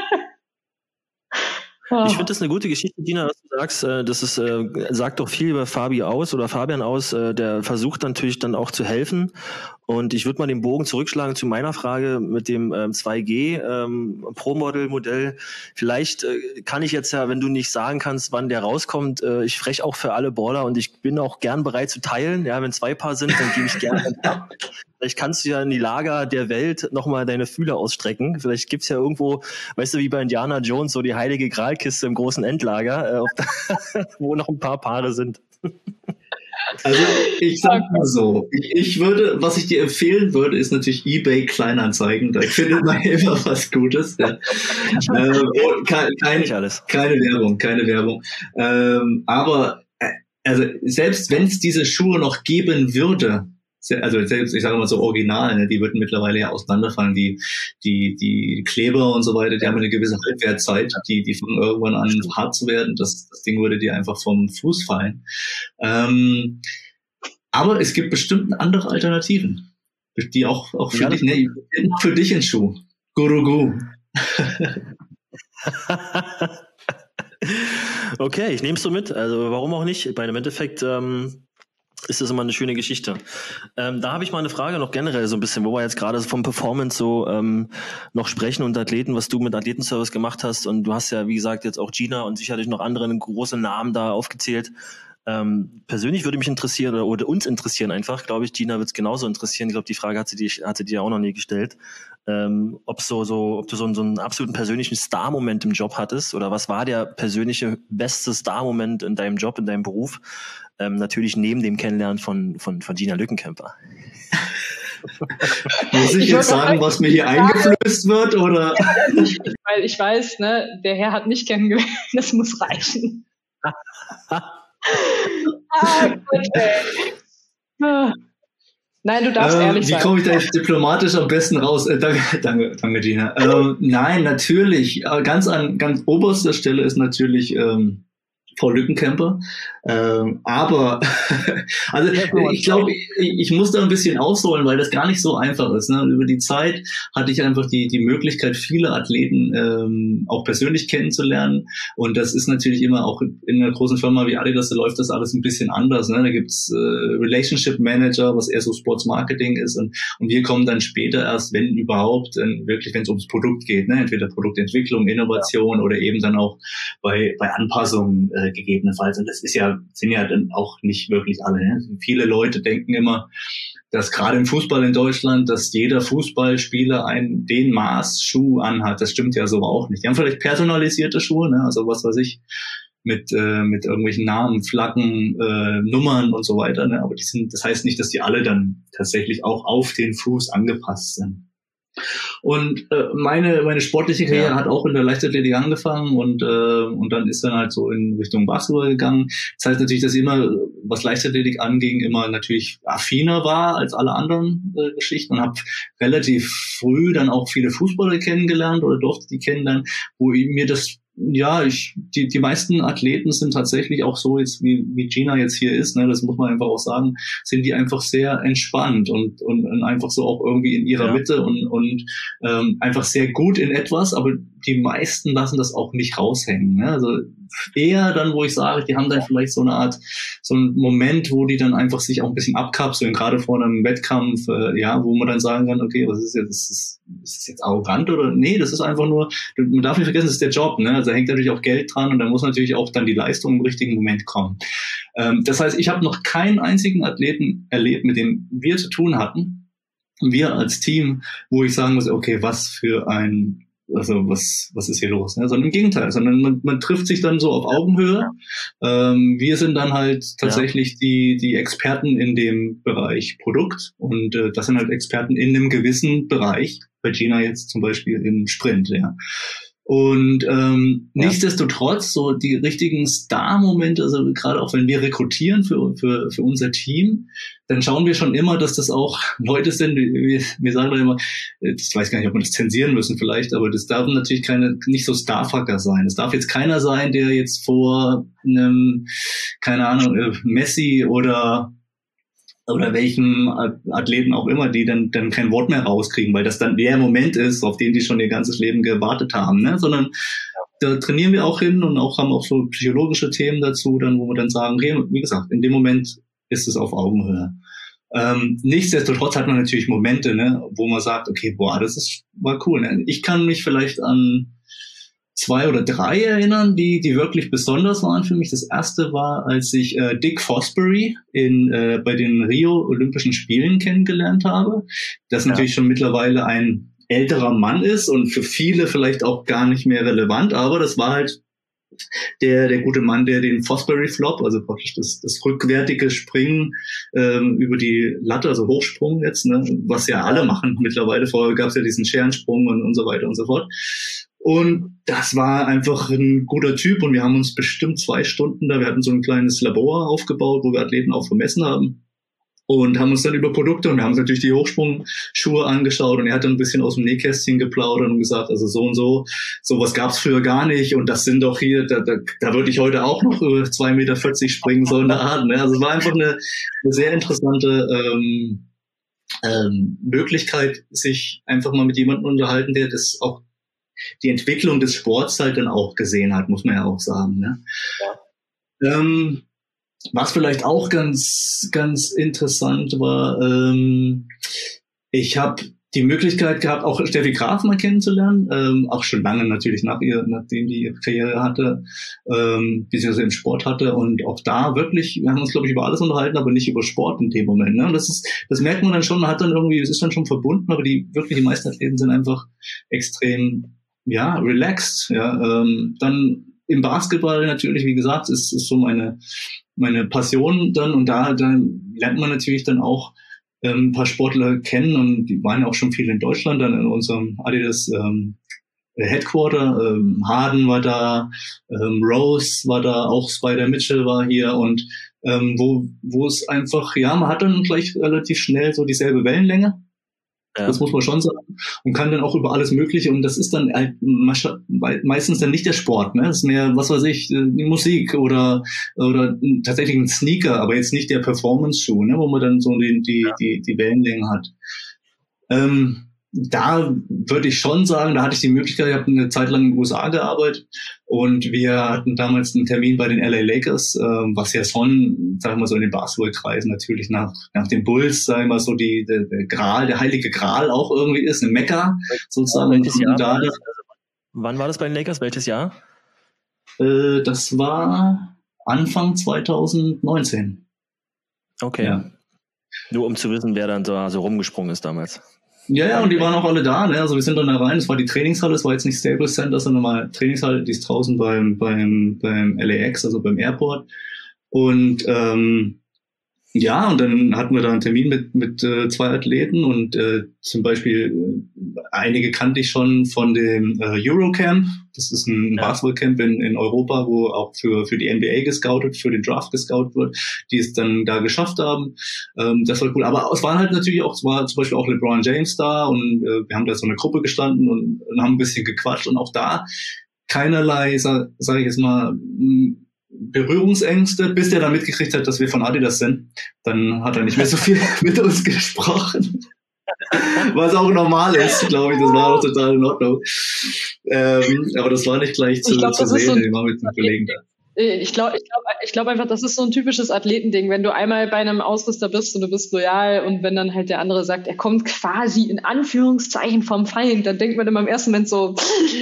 Ich finde das eine gute Geschichte, Dina, was du sagst. Das ist, äh, sagt doch viel über Fabi aus oder Fabian aus. Äh, der versucht natürlich dann auch zu helfen. Und ich würde mal den Bogen zurückschlagen zu meiner Frage mit dem ähm, zwei G ähm, Pro-Model-Modell. Vielleicht äh, kann ich jetzt ja, wenn du nicht sagen kannst, wann der rauskommt, äh, ich frech auch für alle Baller und ich bin auch gern bereit zu teilen. Ja, wenn zwei Paar sind, dann gebe ich gerne ab. Vielleicht kannst du ja in die Lager der Welt nochmal deine Fühler ausstrecken. Vielleicht gibt's ja irgendwo, weißt du, wie bei Indiana Jones, so die heilige Gralkiste im großen Endlager, äh, wo noch ein paar Paare sind. Also ich sag mal so, ich, ich würde, was ich dir empfehlen würde, ist natürlich eBay Kleinanzeigen. Da findet man immer was Gutes. Ja. ähm, kein, kein, keine Werbung, keine Werbung. Ähm, aber äh, also selbst wenn es diese Schuhe noch geben würde, also selbst, ich sage mal so original, ne, die würden mittlerweile ja auseinanderfallen, die, die, die Kleber und so weiter, die haben eine gewisse Halbwertzeit, die, die fangen irgendwann an hart zu werden, das, das Ding würde dir einfach vom Fuß fallen. Ähm, aber es gibt bestimmt andere Alternativen, die auch, auch für ja, dich, ne, für dich in Schuh. Gurugu. Okay, ich nehme es so mit, also warum auch nicht, bei dem Endeffekt, ähm, ist das immer eine schöne Geschichte. Ähm, da habe ich mal eine Frage noch generell so ein bisschen, wo wir jetzt gerade vom Performance so ähm, noch sprechen und Athleten, was du mit Athletenservice gemacht hast und du hast ja, wie gesagt, jetzt auch Gina und sicherlich noch andere große Namen da aufgezählt. Ähm, persönlich würde mich interessieren oder, oder uns interessieren einfach, glaube ich, Gina wird es genauso interessieren. Ich glaube, die Frage hat sie, die, hat sie dir auch noch nie gestellt. Ähm, ob so, so, ob du so, so einen absoluten persönlichen Star-Moment im Job hattest oder was war der persönliche beste Star-Moment in deinem Job, in deinem Beruf? Ähm, natürlich neben dem Kennenlernen von, von, von Gina Lückenkämper. Muss ich, ich jetzt sagen, was mir hier eingeflößt wird, oder? Ja, ich, weil ich weiß, ne, der Herr hat mich kennengelernt, das muss reichen. Ah, gut, ey. Nein, du darfst ähm, ehrlich wie sein. Wie komme ich da jetzt diplomatisch am besten raus? Äh, danke, danke, danke, Gina. Ähm, nein, natürlich. Ganz an ganz oberster Stelle ist natürlich ähm, Frau Lückenkämper. Ähm, aber also ich glaube, ich, ich muss da ein bisschen ausholen, weil das gar nicht so einfach ist. Ne? Über die Zeit hatte ich einfach die die Möglichkeit, viele Athleten ähm, auch persönlich kennenzulernen. Und das ist natürlich immer auch in einer großen Firma wie Adidas, da läuft das alles ein bisschen anders. Ne? Da gibt's äh, Relationship Manager, was eher so Sports Marketing ist. Und, und wir kommen dann später erst, wenn überhaupt, äh, wirklich, wenn es ums Produkt geht. Ne? Entweder Produktentwicklung, Innovation, ja, oder eben dann auch bei bei Anpassungen äh, gegebenenfalls. Und das ist ja sind ja dann auch nicht wirklich alle. Ne? Viele Leute denken immer, dass gerade im Fußball in Deutschland, dass jeder Fußballspieler einen den Maßschuh anhat. Das stimmt ja so auch nicht. Die haben vielleicht personalisierte Schuhe, ne? Also was weiß ich, mit äh, mit irgendwelchen Namen, Flaggen, äh, Nummern und so weiter. Ne? Aber die sind, das heißt nicht, dass die alle dann tatsächlich auch auf den Fuß angepasst sind. Und äh, meine meine sportliche Karriere ja. hat auch in der Leichtathletik angefangen und äh, und dann ist dann halt so in Richtung Basketball gegangen. Das heißt natürlich, dass ich immer, was Leichtathletik anging, immer natürlich affiner war als alle anderen äh, Geschichten und habe relativ früh dann auch viele Fußballer kennengelernt oder durfte die kennenlernen, wo mir das ja, ich, die, die meisten Athleten sind tatsächlich auch so jetzt, wie, wie Gina jetzt hier ist, ne, das muss man einfach auch sagen, sind die einfach sehr entspannt und, und, und einfach so auch irgendwie in ihrer ja. Mitte und, und ähm, einfach sehr gut in etwas, aber die meisten lassen das auch nicht raushängen, ne, also eher dann, wo ich sage, die haben dann vielleicht so eine Art, so einen Moment, wo die dann einfach sich auch ein bisschen abkapseln, gerade vor einem Wettkampf, äh, ja, wo man dann sagen kann, okay, was ist jetzt, ist das, ist das jetzt arrogant oder, nee, das ist einfach nur, man darf nicht vergessen, das ist der Job, ne, also da hängt natürlich auch Geld dran und da muss natürlich auch dann die Leistung im richtigen Moment kommen. Ähm, das heißt, ich habe noch keinen einzigen Athleten erlebt, mit dem wir zu tun hatten, wir als Team, wo ich sagen muss, okay, was für ein Also was was ist hier los? Ne? Sondern im Gegenteil, sondern man, man trifft sich dann so auf Augenhöhe. Ähm, wir sind dann halt tatsächlich ja. die die Experten in dem Bereich Produkt und äh, das sind halt Experten in einem gewissen Bereich. Bei Gina jetzt zum Beispiel im Sprint, ja. Und ähm, ja. nichtsdestotrotz, so die richtigen Star-Momente, also gerade auch wenn wir rekrutieren für, für, für unser Team, dann schauen wir schon immer, dass das auch Leute sind, wir, wir sagen dann immer, ich weiß gar nicht, ob wir das zensieren müssen vielleicht, aber das darf natürlich keine, nicht so Starfucker sein. Es darf jetzt keiner sein, der jetzt vor einem, keine Ahnung, Messi oder oder welchen Athleten auch immer, die dann dann kein Wort mehr rauskriegen, weil das dann der Moment ist, auf den die schon ihr ganzes Leben gewartet haben, ne? Sondern da trainieren wir auch hin und auch haben auch so psychologische Themen dazu, dann wo wir dann sagen, okay, wie gesagt, in dem Moment ist es auf Augenhöhe. Ähm, nichtsdestotrotz hat man natürlich Momente, ne, wo man sagt, okay, boah, das ist war cool. Ne? Ich kann mich vielleicht an zwei oder drei erinnern, die die wirklich besonders waren für mich. Das erste war, als ich äh, Dick Fosbury in äh, bei den Rio Olympischen Spielen kennengelernt habe. Das ja. natürlich schon mittlerweile ein älterer Mann ist und für viele vielleicht auch gar nicht mehr relevant, aber das war halt der der gute Mann, der den Fosbury Flop, also praktisch das das rückwärtige Springen ähm, über die Latte, also Hochsprung jetzt, ne, was ja alle machen mittlerweile. Vorher gab es ja diesen Scherensprung und, und so weiter und so fort. Und das war einfach ein guter Typ und wir haben uns bestimmt zwei Stunden da, wir hatten so ein kleines Labor aufgebaut, wo wir Athleten auch vermessen haben und haben uns dann über Produkte und wir haben uns natürlich die Hochsprungschuhe angeschaut und er hat dann ein bisschen aus dem Nähkästchen geplaudert und gesagt, also so und so, sowas gab's früher gar nicht und das sind doch hier, da, da, da würde ich heute auch noch über zwei Meter vierzig springen, so in der Art. Ne? Also es war einfach eine, eine sehr interessante ähm, ähm, Möglichkeit, sich einfach mal mit jemandem unterhalten, der das auch die Entwicklung des Sports halt dann auch gesehen hat, muss man ja auch sagen. Ne? Ja. Ähm, was vielleicht auch ganz, ganz interessant war, ähm, ich habe die Möglichkeit gehabt, auch Steffi Graf mal kennenzulernen, ähm, auch schon lange natürlich nach ihr, nachdem die ihre Karriere hatte, ähm, beziehungsweise im Sport hatte, und auch da wirklich, wir haben uns glaube ich über alles unterhalten, aber nicht über Sport in dem Moment. Ne? Und das ist, das merkt man dann schon, man hat dann irgendwie, es ist dann schon verbunden, aber die wirklich die meisten Athleten sind einfach extrem, ja, relaxed. Ja, ähm, dann im Basketball natürlich, wie gesagt, ist, ist so meine meine Passion dann, und da dann lernt man natürlich dann auch ein paar Sportler kennen, und die waren auch schon viel in Deutschland, dann in unserem Adidas ähm, Headquarter. Ähm, Harden war da, ähm, Rose war da, auch Spider Mitchell war hier, und ähm, wo wo es einfach, ja, man hat dann gleich relativ schnell so dieselbe Wellenlänge. Ja. Das muss man schon sagen. Und kann dann auch über alles Mögliche. Und das ist dann halt meistens dann nicht der Sport, ne? Das ist mehr, was weiß ich, die Musik oder oder tatsächlich ein Sneaker, aber jetzt nicht der Performance-Schuh, ne? Wo man dann so die die ja. die, die Wellenlänge hat. Ähm, da würde ich schon sagen, da hatte ich die Möglichkeit, ich habe eine Zeit lang in den U S A gearbeitet, und wir hatten damals einen Termin bei den L A Lakers, ähm, was ja schon, sagen wir mal so, in den Basketballkreisen natürlich nach nach den Bulls, sagen wir mal so, die der, der Gral, der heilige Gral auch irgendwie ist, ein Mekka sozusagen. Welches Jahr? Da, Also, wann war das bei den Lakers? Welches Jahr? Äh, das war Anfang zwanzig neunzehn. Okay. Ja. Nur um zu wissen, wer dann so, so rumgesprungen ist damals. Ja, ja, und die waren auch alle da, ne? Also wir sind dann da rein, es war die Trainingshalle, es war jetzt nicht Staples Center, sondern mal Trainingshalle, die ist draußen beim beim beim L A X, also beim Airport. Und ähm, ja, und dann hatten wir da einen Termin mit mit äh, zwei Athleten, und äh, zum Beispiel äh, einige kannte ich schon von dem äh, Eurocamp. Das ist ein ja. Basketballcamp in, in Europa, wo auch für für die N B A gescoutet, für den Draft gescoutet wird, die es dann da geschafft haben. Ähm, das war cool. Aber es waren halt natürlich auch, es war zum Beispiel auch LeBron James da, und äh, wir haben da so eine Gruppe gestanden und, und haben ein bisschen gequatscht, und auch da keinerlei, sag, sag ich jetzt mal, mh, Berührungsängste, bis der dann mitgekriegt hat, dass wir von Adidas sind. Dann hat er nicht mehr so viel mit uns gesprochen. Was auch normal ist, glaube ich. Das war auch total in Ordnung. Ähm, aber das war nicht gleich zu, glaub, zu sehen. So ich war mit einem Kollegen da. Ich glaube ich glaub, ich glaub einfach, das ist so ein typisches Athletending. Wenn du einmal bei einem Ausrüster bist und du bist loyal, und wenn dann halt der andere sagt, er kommt quasi in Anführungszeichen vom Feind, dann denkt man immer im ersten Moment so,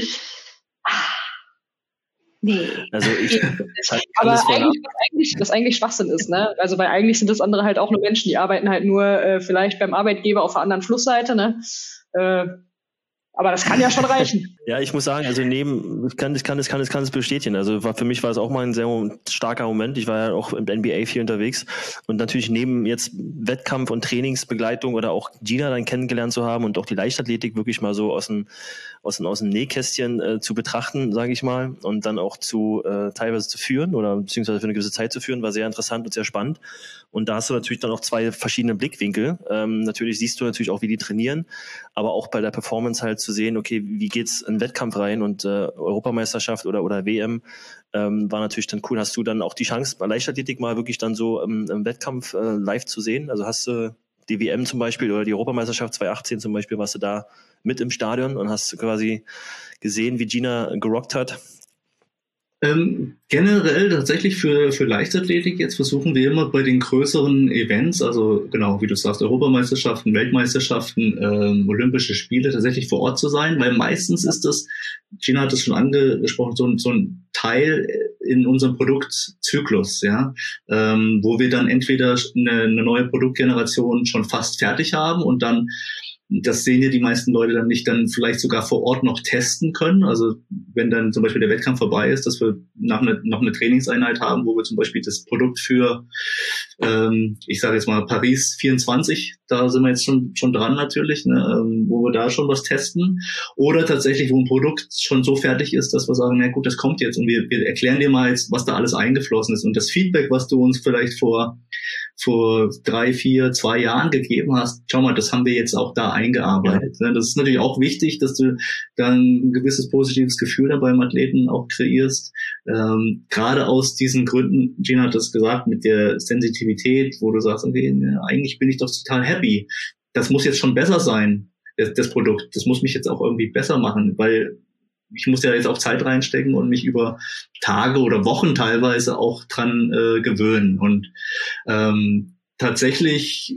nee. Also ich, aber eigentlich, was eigentlich, was eigentlich Schwachsinn ist, ne? Also weil eigentlich sind das andere halt auch nur Menschen, die arbeiten halt nur äh, vielleicht beim Arbeitgeber auf der anderen Flussseite, ne? Äh, aber das kann ja schon reichen. Ja, ich muss sagen, also neben, ich kann, ich kann, ich kann, ich kann es bestätigen. Also war, für mich war es auch mal ein sehr starker Moment. Ich war ja auch im N B A viel unterwegs, und natürlich neben jetzt Wettkampf und Trainingsbegleitung oder auch Gina dann kennengelernt zu haben und auch die Leichtathletik wirklich mal so aus dem, aus dem, aus dem Nähkästchen äh, zu betrachten, sage ich mal, und dann auch zu äh, teilweise zu führen oder beziehungsweise für eine gewisse Zeit zu führen, war sehr interessant und sehr spannend. Und da hast du natürlich dann auch zwei verschiedene Blickwinkel. Ähm, natürlich siehst du natürlich auch, wie die trainieren, aber auch bei der Performance halt zu sehen, okay, wie geht's in Wettkampf rein, und äh, Europameisterschaft oder oder W M ähm, war natürlich dann cool. Hast du dann auch die Chance, bei Leichtathletik mal wirklich dann so ähm, im Wettkampf äh, live zu sehen? Also hast du die W M zum Beispiel oder die Europameisterschaft zwanzig achtzehn zum Beispiel, warst du da mit im Stadion und hast quasi gesehen, wie Gina gerockt hat? Ähm, generell tatsächlich für, für Leichtathletik jetzt versuchen wir immer bei den größeren Events, also genau, wie du sagst, Europameisterschaften, Weltmeisterschaften, ähm, Olympische Spiele, tatsächlich vor Ort zu sein, weil meistens ist das, Gina hat das schon angesprochen, so ein, so ein Teil in unserem Produktzyklus, ja, ähm, wo wir dann entweder eine, eine neue Produktgeneration schon fast fertig haben und dann, das sehen ja die meisten Leute dann nicht, dann vielleicht sogar vor Ort noch testen können. Also wenn dann zum Beispiel der Wettkampf vorbei ist, dass wir nach eine, noch eine Trainingseinheit haben, wo wir zum Beispiel das Produkt für, ähm, ich sage jetzt mal Paris vierundzwanzig, da sind wir jetzt schon schon dran natürlich, ne, ähm, wo wir da schon was testen. Oder tatsächlich, wo ein Produkt schon so fertig ist, dass wir sagen, na gut, das kommt jetzt und wir, wir erklären dir mal jetzt, was da alles eingeflossen ist. Und das Feedback, was du uns vielleicht vor vor drei, vier, zwei Jahren gegeben hast, schau mal, das haben wir jetzt auch da eingearbeitet. Ja. Das ist natürlich auch wichtig, dass du dann ein gewisses positives Gefühl da beim Athleten auch kreierst. Ähm, gerade aus diesen Gründen, Gina hat das gesagt, mit der Sensitivität, wo du sagst, okay, eigentlich bin ich doch total happy. Das muss jetzt schon besser sein, das, das Produkt. Das muss mich jetzt auch irgendwie besser machen, weil ich muss ja jetzt auch Zeit reinstecken und mich über Tage oder Wochen teilweise auch dran äh, gewöhnen. Und ähm, tatsächlich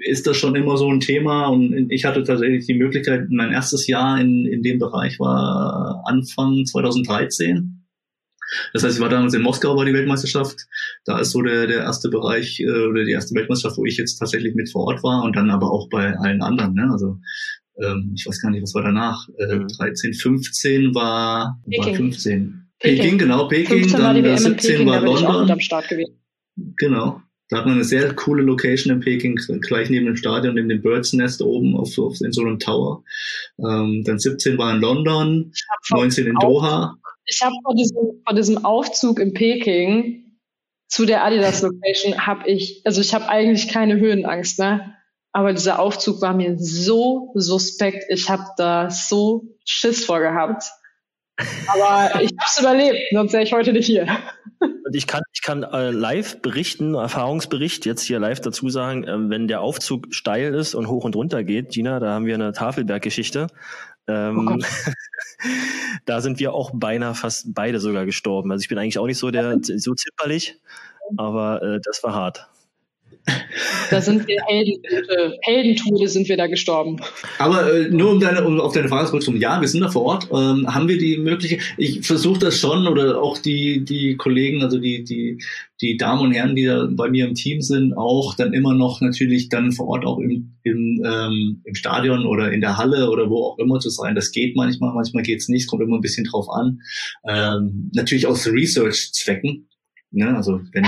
ist das schon immer so ein Thema und ich hatte tatsächlich die Möglichkeit, mein erstes Jahr in, in dem Bereich war Anfang zwanzig dreizehn. Das heißt, ich war damals in Moskau, war die Weltmeisterschaft. Da ist so der, der erste Bereich äh, oder die erste Weltmeisterschaft, wo ich jetzt tatsächlich mit vor Ort war und dann aber auch bei allen anderen. Ne? Also ähm, ich weiß gar nicht, was war danach. Äh, mhm. dreizehn, fünfzehn war, war fünfzehn. Peking, Peking genau, Peking. Dann war siebzehn Peking, war London. Auch mit am Start gewesen. Genau. Da hat man eine sehr coole Location in Peking, gleich neben dem Stadion, in dem Bird's Nest oben auf, auf in so einem Tower. Ähm, dann siebzehn war in London, neunzehn in Doha. Ich habe vor diesem, vor diesem Aufzug in Peking zu der Adidas Location habe ich, also ich habe eigentlich keine Höhenangst, ne? Aber dieser Aufzug war mir so suspekt. Ich habe da so Schiss vor gehabt. Aber ich habe es überlebt, sonst wäre ich heute nicht hier. Und ich kann, ich kann äh, live berichten, Erfahrungsbericht, jetzt hier live dazu sagen, äh, wenn der Aufzug steil ist und hoch und runter geht, Gina, da haben wir eine Tafelberggeschichte. Ähm, oh da sind wir auch beinahe fast beide sogar gestorben. Also ich bin eigentlich auch nicht so der so zimperlich, aber äh, das war hart. Da sind wir Heldentode, Heldentode sind wir da gestorben. Aber äh, nur um, deine, um auf deine Frage zurückzukommen, ja, wir sind da vor Ort. Ähm, haben wir die Möglichkeit, ich versuche das schon, oder auch die die Kollegen, also die die die Damen und Herren, die da bei mir im Team sind, auch dann immer noch natürlich dann vor Ort auch im im, ähm, im Stadion oder in der Halle oder wo auch immer zu sein. Das geht manchmal, manchmal geht's nicht, kommt immer ein bisschen drauf an. Ähm, natürlich aus Research-Zwecken. Ne, also wenn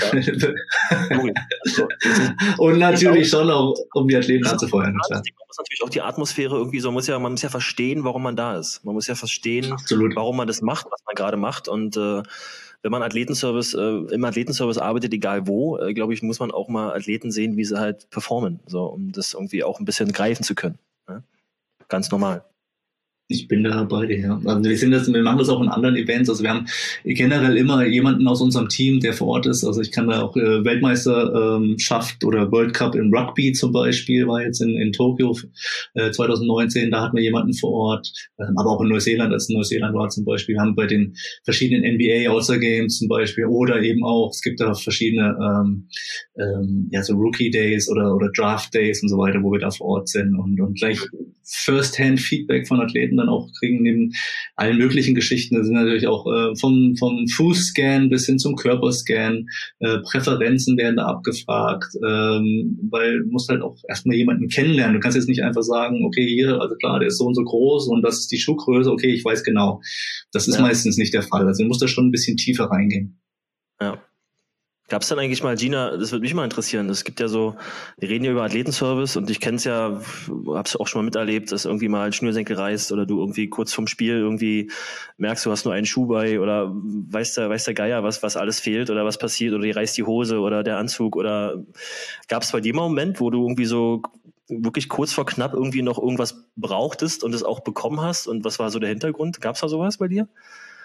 und natürlich schon auch, um die Athleten anzufeuern. Man muss natürlich auch die Atmosphäre irgendwie so, man muss ja, man muss ja verstehen, warum man da ist. Man muss ja verstehen, Absolut. warum man das macht, was man gerade macht. Und äh, wenn man Athletenservice, äh, im Athletenservice arbeitet, egal wo, äh, glaube ich, muss man auch mal Athleten sehen, wie sie halt performen, so, um das irgendwie auch ein bisschen greifen zu können. Ne? Ganz normal. Ich bin da bei dir, ja. Also wir sind das, wir machen das auch in anderen Events. Also wir haben generell immer jemanden aus unserem Team, der vor Ort ist. Also ich kann da auch äh, Weltmeisterschaft ähm, oder World Cup im Rugby zum Beispiel, war jetzt in, in Tokio äh, zwanzig neunzehn, da hatten wir jemanden vor Ort. Ähm, aber auch in Neuseeland, als in Neuseeland war zum Beispiel. Wir haben bei den verschiedenen N B A All-Star Games zum Beispiel oder eben auch, es gibt da verschiedene ähm, ähm, ja so Rookie Days oder oder Draft Days und so weiter, wo wir da vor Ort sind und, und gleich First-Hand Feedback von Athleten dann auch kriegen, neben allen möglichen Geschichten. Das sind natürlich auch äh, vom, vom Fußscan bis hin zum Körperscan, äh, Präferenzen werden da abgefragt, ähm, weil du musst halt auch erstmal jemanden kennenlernen. Du kannst jetzt nicht einfach sagen, okay, hier, also klar, der ist so und so groß und das ist die Schuhgröße, okay, ich weiß genau. Das ist ja meistens nicht der Fall. Also du musst da schon ein bisschen tiefer reingehen. Ja. Gab es denn eigentlich mal, Gina, das würde mich mal interessieren, es gibt ja so, wir reden ja über Athletenservice und ich kenne es ja, hab's auch schon mal miterlebt, dass irgendwie mal ein Schnürsenkel reißt oder du irgendwie kurz vorm Spiel irgendwie merkst, du hast nur einen Schuh bei oder weiß der, weiß der Geier, was, was alles fehlt oder was passiert oder die reißt die Hose oder der Anzug oder gab es bei dir mal einen Moment, wo du irgendwie so wirklich kurz vor knapp irgendwie noch irgendwas brauchtest und es auch bekommen hast und was war so der Hintergrund? Gab es da sowas bei dir?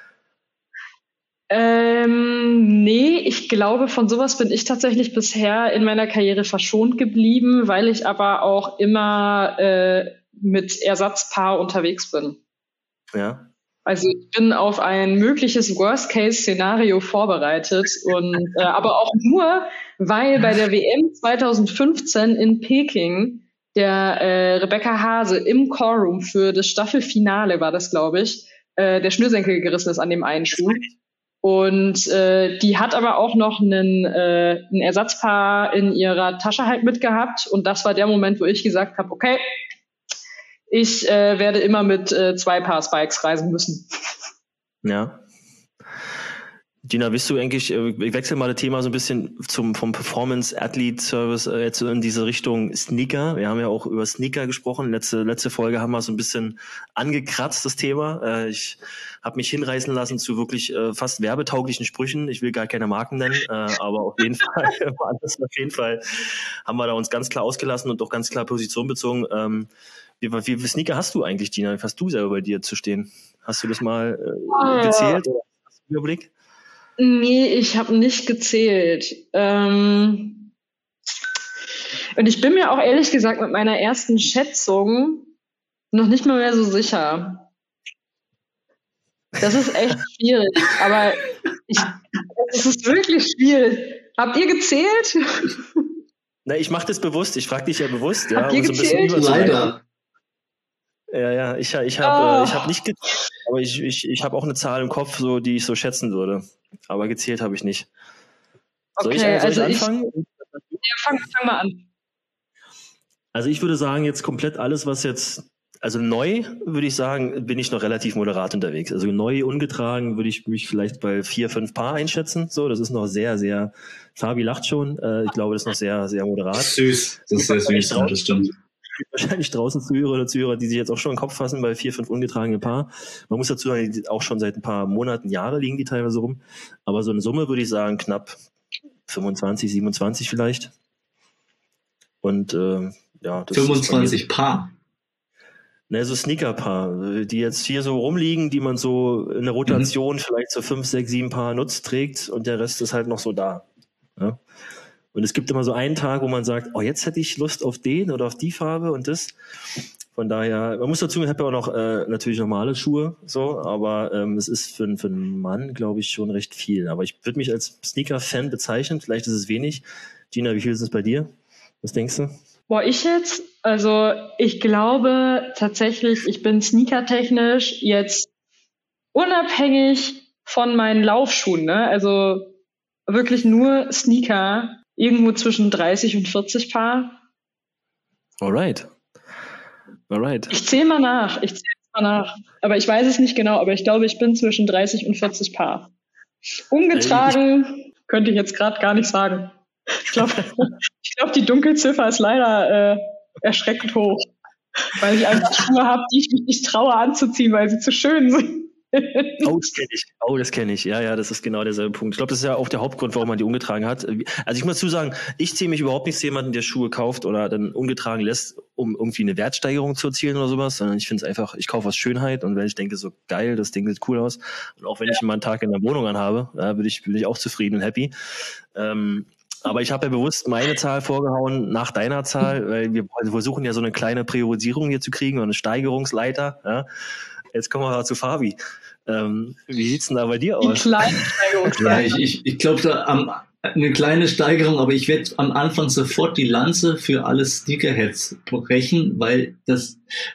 Ähm, nee, ich glaube, von sowas bin ich tatsächlich bisher in meiner Karriere verschont geblieben, weil ich aber auch immer äh, mit Ersatzpaar unterwegs bin. Ja. Also ich bin auf ein mögliches Worst-Case-Szenario vorbereitet und äh, aber auch nur, weil bei der W M zwanzig fünfzehn in Peking der äh, Rebecca Hase im Core-Room für das Staffelfinale war das, glaube ich, äh, der Schnürsenkel gerissen ist an dem einen Schuh. Und äh, die hat aber auch noch einen, äh, ein Ersatzpaar in ihrer Tasche halt mitgehabt. Und das war der Moment, wo ich gesagt habe, okay, ich äh, werde immer mit äh, zwei Paar Spikes reisen müssen. Ja. Gina, bist du eigentlich, ich wechsle mal das Thema so ein bisschen zum, vom Performance-Athlete-Service äh, jetzt in diese Richtung Sneaker. Wir haben ja auch über Sneaker gesprochen. Letzte, letzte Folge haben wir so ein bisschen angekratzt, das Thema. Äh, ich habe mich hinreißen lassen zu wirklich äh, fast werbetauglichen Sprüchen. Ich will gar keine Marken nennen, äh, aber auf jeden Fall, auf jeden Fall haben wir da uns ganz klar ausgelassen und auch ganz klar Position bezogen. Ähm, wie, wie viele Sneaker hast du eigentlich, Gina? Wie hast du selber bei dir zu stehen? Hast du das mal äh, gezählt oder hast du einen Überblick? Nee, ich habe nicht gezählt. Ähm und ich bin mir auch ehrlich gesagt mit meiner ersten Schätzung noch nicht mal mehr so sicher. Das ist echt schwierig, aber ich, es ist wirklich schwierig. Habt ihr gezählt? Na, ich mache das bewusst, ich frage dich ja bewusst. Ja, Habt ihr um so ein bisschen gezählt? Leider. Ja, ja, ich, ich habe Oh. äh, ich hab nicht gezählt, aber ich, ich, ich habe auch eine Zahl im Kopf, so, die ich so schätzen würde. Aber gezählt habe ich nicht. Soll Okay, ich, soll also ich ich, anfangen? ja, fang, fang mal an. Also ich würde sagen, jetzt komplett alles, was jetzt, also neu, würde ich sagen, bin ich noch relativ moderat unterwegs. Also neu, ungetragen, würde ich mich vielleicht bei vier, fünf Paar einschätzen. So, das ist noch sehr, sehr, Fabi lacht schon. Äh, ich glaube, das ist noch sehr, sehr moderat. Süß, das ist sehr süß, ja, das stimmt. Wahrscheinlich draußen Zuhörer oder Zuhörer, die sich jetzt auch schon in den Kopf fassen bei vier, fünf ungetragene Paar. Man muss dazu sagen, die auch schon seit ein paar Monaten, Jahre liegen die teilweise rum. Aber so eine Summe würde ich sagen, knapp fünfundzwanzig, siebenundzwanzig vielleicht. Und äh, ja, das fünfundzwanzig Paar. Ne, so Sneaker-Paar, die jetzt hier so rumliegen, die man so in der Rotation mhm. vielleicht so fünf, sechs, sieben Paar nutzt, trägt und der Rest ist halt noch so da. Ja? Und es gibt immer so einen Tag, wo man sagt, oh, jetzt hätte ich Lust auf den oder auf die Farbe und das. Von daher, man muss dazu, ich habe ja auch noch äh, natürlich normale Schuhe, so, aber ähm, es ist für, für einen Mann, glaube ich, schon recht viel. Aber ich würde mich als Sneaker-Fan bezeichnen, vielleicht ist es wenig. Gina, wie viel ist es bei dir? Was denkst du? Boah, ich jetzt? Also ich glaube tatsächlich, ich bin sneakertechnisch jetzt unabhängig von meinen Laufschuhen, ne? Also wirklich nur Sneaker, irgendwo zwischen dreißig und vierzig Paar. Alright. Alright. Ich zähle mal nach, ich zähle mal nach. Aber ich weiß es nicht genau, aber ich glaube, ich bin zwischen dreißig und vierzig Paar. Ungetragen ich, könnte ich jetzt gerade gar nicht sagen. Ich glaube, ich glaub, die Dunkelziffer ist leider äh, erschreckend hoch, weil ich einfach Schuhe habe, die ich mich nicht traue anzuziehen, weil sie zu schön sind. Oh, das kenne ich. Oh, das kenne ich. Ja, ja, das ist genau derselbe Punkt. Ich glaube, das ist ja auch der Hauptgrund, warum man die ungetragen hat. Also ich muss dazu sagen, ich ziehe mich überhaupt nicht zu jemandem, der Schuhe kauft oder dann ungetragen lässt, um irgendwie eine Wertsteigerung zu erzielen oder sowas, sondern ich finde es einfach, ich kaufe aus Schönheit und wenn ich denke, so geil, das Ding sieht cool aus und auch wenn ja. ich mal einen Tag in der Wohnung anhabe, ja, bin ich, bin ich auch zufrieden und happy. Ähm, Aber ich habe ja bewusst meine Zahl vorgehauen nach deiner Zahl, weil wir versuchen ja so eine kleine Priorisierung hier zu kriegen und eine Steigerungsleiter. Ja. Jetzt kommen wir mal zu Fabi. Ähm, wie sieht's denn da bei dir aus? Eine kleine Steigerungsleiter. Ja, ich, ich, ich glaube, da am, eine kleine Steigerung, aber ich werde am Anfang sofort die Lanze für alle Sneakerheads brechen, weil das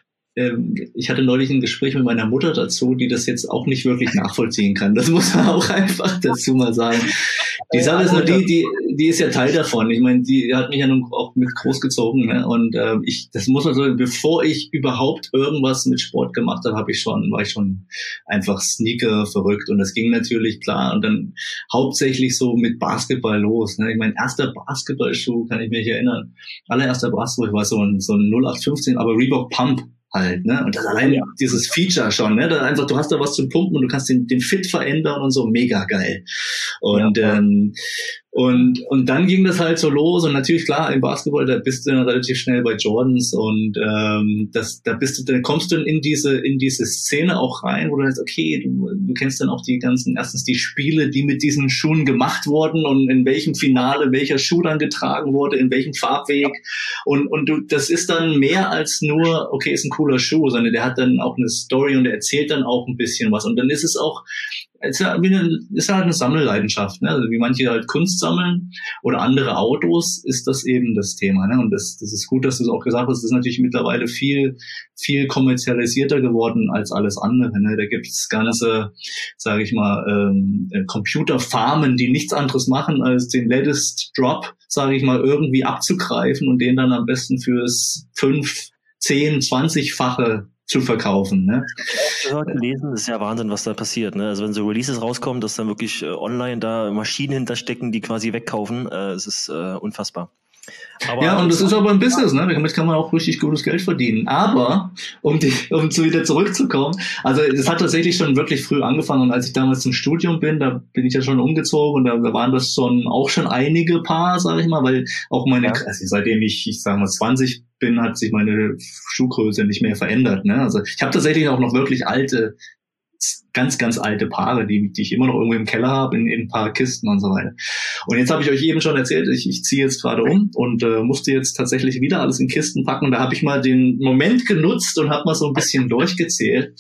ich hatte neulich ein Gespräch mit meiner Mutter dazu, die das jetzt auch nicht wirklich nachvollziehen kann. Das muss man auch einfach dazu mal sagen. Die Sache ist nur die, die, die ist ja Teil davon. Ich meine, die hat mich ja nun auch mit großgezogen, ne? Und äh, ich, das muss man so, bevor ich überhaupt irgendwas mit Sport gemacht habe, habe ich schon, war ich schon einfach Sneaker verrückt. Und das ging natürlich klar. Und dann hauptsächlich so mit Basketball los. Ne? Ich mein erster Basketballschuh, kann ich mich erinnern. Allererster Basketball war so ein, so ein null acht fünfzehn, aber Reebok Pump. Halt, ne? Und das allein ja. dieses Feature schon, ne? Da einfach, du hast da was zum Pumpen und du kannst den, den Fit verändern und so, mega geil. Und, ja, ähm, und, und dann ging das halt so los und natürlich, klar, im Basketball, da bist du dann relativ schnell bei Jordans und, ähm, das, da bist du, dann kommst du in diese, in diese Szene auch rein, wo du sagst, okay, du, du kennst dann auch die ganzen, erstens die Spiele, die mit diesen Schuhen gemacht wurden und in welchem Finale welcher Schuh dann getragen wurde, in welchem Farbweg und, und du, das ist dann mehr als nur, okay, ist ein cooler Schuh, sondern der hat dann auch eine Story und der erzählt dann auch ein bisschen was und dann ist es auch, ist ja wie eine, ist halt eine Sammelleidenschaft, ne? Also wie manche halt Kunst sammeln oder andere Autos, ist das eben das Thema, ne? Und das, das ist gut, dass du es auch gesagt hast, das ist natürlich mittlerweile viel, viel kommerzialisierter geworden als alles andere, ne? Da gibt's ganze, sage ich mal, ähm, Computerfarmen, die nichts anderes machen, als den latest Drop, sage ich mal, irgendwie abzugreifen und den dann am besten fürs fünf, zehn, zwanzigfache zu verkaufen, ne? Ich habe gehört, gelesen, das ist ja Wahnsinn, was da passiert, ne? Also wenn so Releases rauskommen, dass dann wirklich äh, online da Maschinen hinterstecken, die quasi wegkaufen, äh, es ist äh, unfassbar. Aber ja, und das ist aber ein Business, ne? Damit kann man auch richtig gutes Geld verdienen. Aber, um, die, um zu wieder zurückzukommen, also das hat tatsächlich schon wirklich früh angefangen. Und als ich damals zum Studium bin, da bin ich ja schon umgezogen und da, da waren das schon auch schon einige Paar, sage ich mal, weil auch meine, ja. also seitdem ich, ich sage mal, zwanzig bin, hat sich meine Schuhgröße nicht mehr verändert. Ne? Also ich habe tatsächlich auch noch wirklich alte, ganz, ganz alte Paare, die, die ich immer noch irgendwo im Keller habe, in, in ein paar Kisten und so weiter. Und jetzt habe ich euch eben schon erzählt, ich, ich ziehe jetzt gerade um und äh, musste jetzt tatsächlich wieder alles in Kisten packen. Und da habe ich mal den Moment genutzt und habe mal so ein bisschen durchgezählt.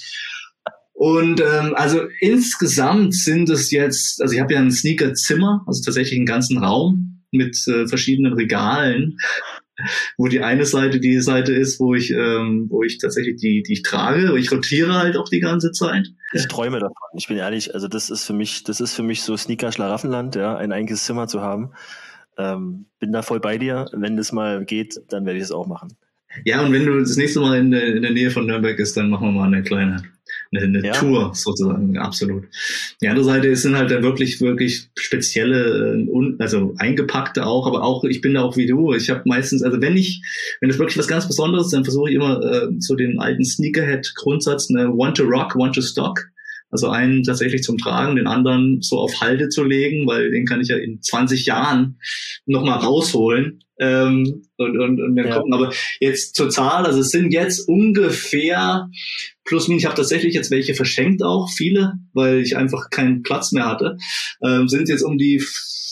Und ähm, also insgesamt sind es jetzt, also ich habe ja ein Sneakerzimmer, also tatsächlich einen ganzen Raum. mit äh, verschiedenen Regalen, wo die eine Seite die Seite ist, wo ich, ähm, wo ich tatsächlich die, die ich trage, ich rotiere halt auch die ganze Zeit. Ich träume davon. Ich bin ehrlich, also das ist für mich, das ist für mich so Sneaker-Schlaraffenland, ja, ein eigenes Zimmer zu haben. Ähm, bin da voll bei dir. Wenn das mal geht, dann werde ich es auch machen. Ja, und wenn du das nächste Mal in der, in der Nähe von Nürnberg bist, dann machen wir mal eine kleine eine, eine ja. Tour sozusagen, absolut. Die andere Seite sind halt dann wirklich, wirklich spezielle, also eingepackte auch, aber auch, ich bin da auch wie du, ich habe meistens, also wenn ich, wenn das wirklich was ganz Besonderes ist, dann versuche ich immer äh, so den alten Sneakerhead-Grundsatz, ne, one to rock, one to stock. Also einen tatsächlich zum Tragen, den anderen so auf Halde zu legen, weil den kann ich ja in zwanzig Jahren nochmal rausholen ähm, und, und, und dann ja. gucken. Aber jetzt zur Zahl, also es sind jetzt ungefähr plus minus, ich habe tatsächlich jetzt welche verschenkt auch, viele, weil ich einfach keinen Platz mehr hatte, ähm, sind jetzt um die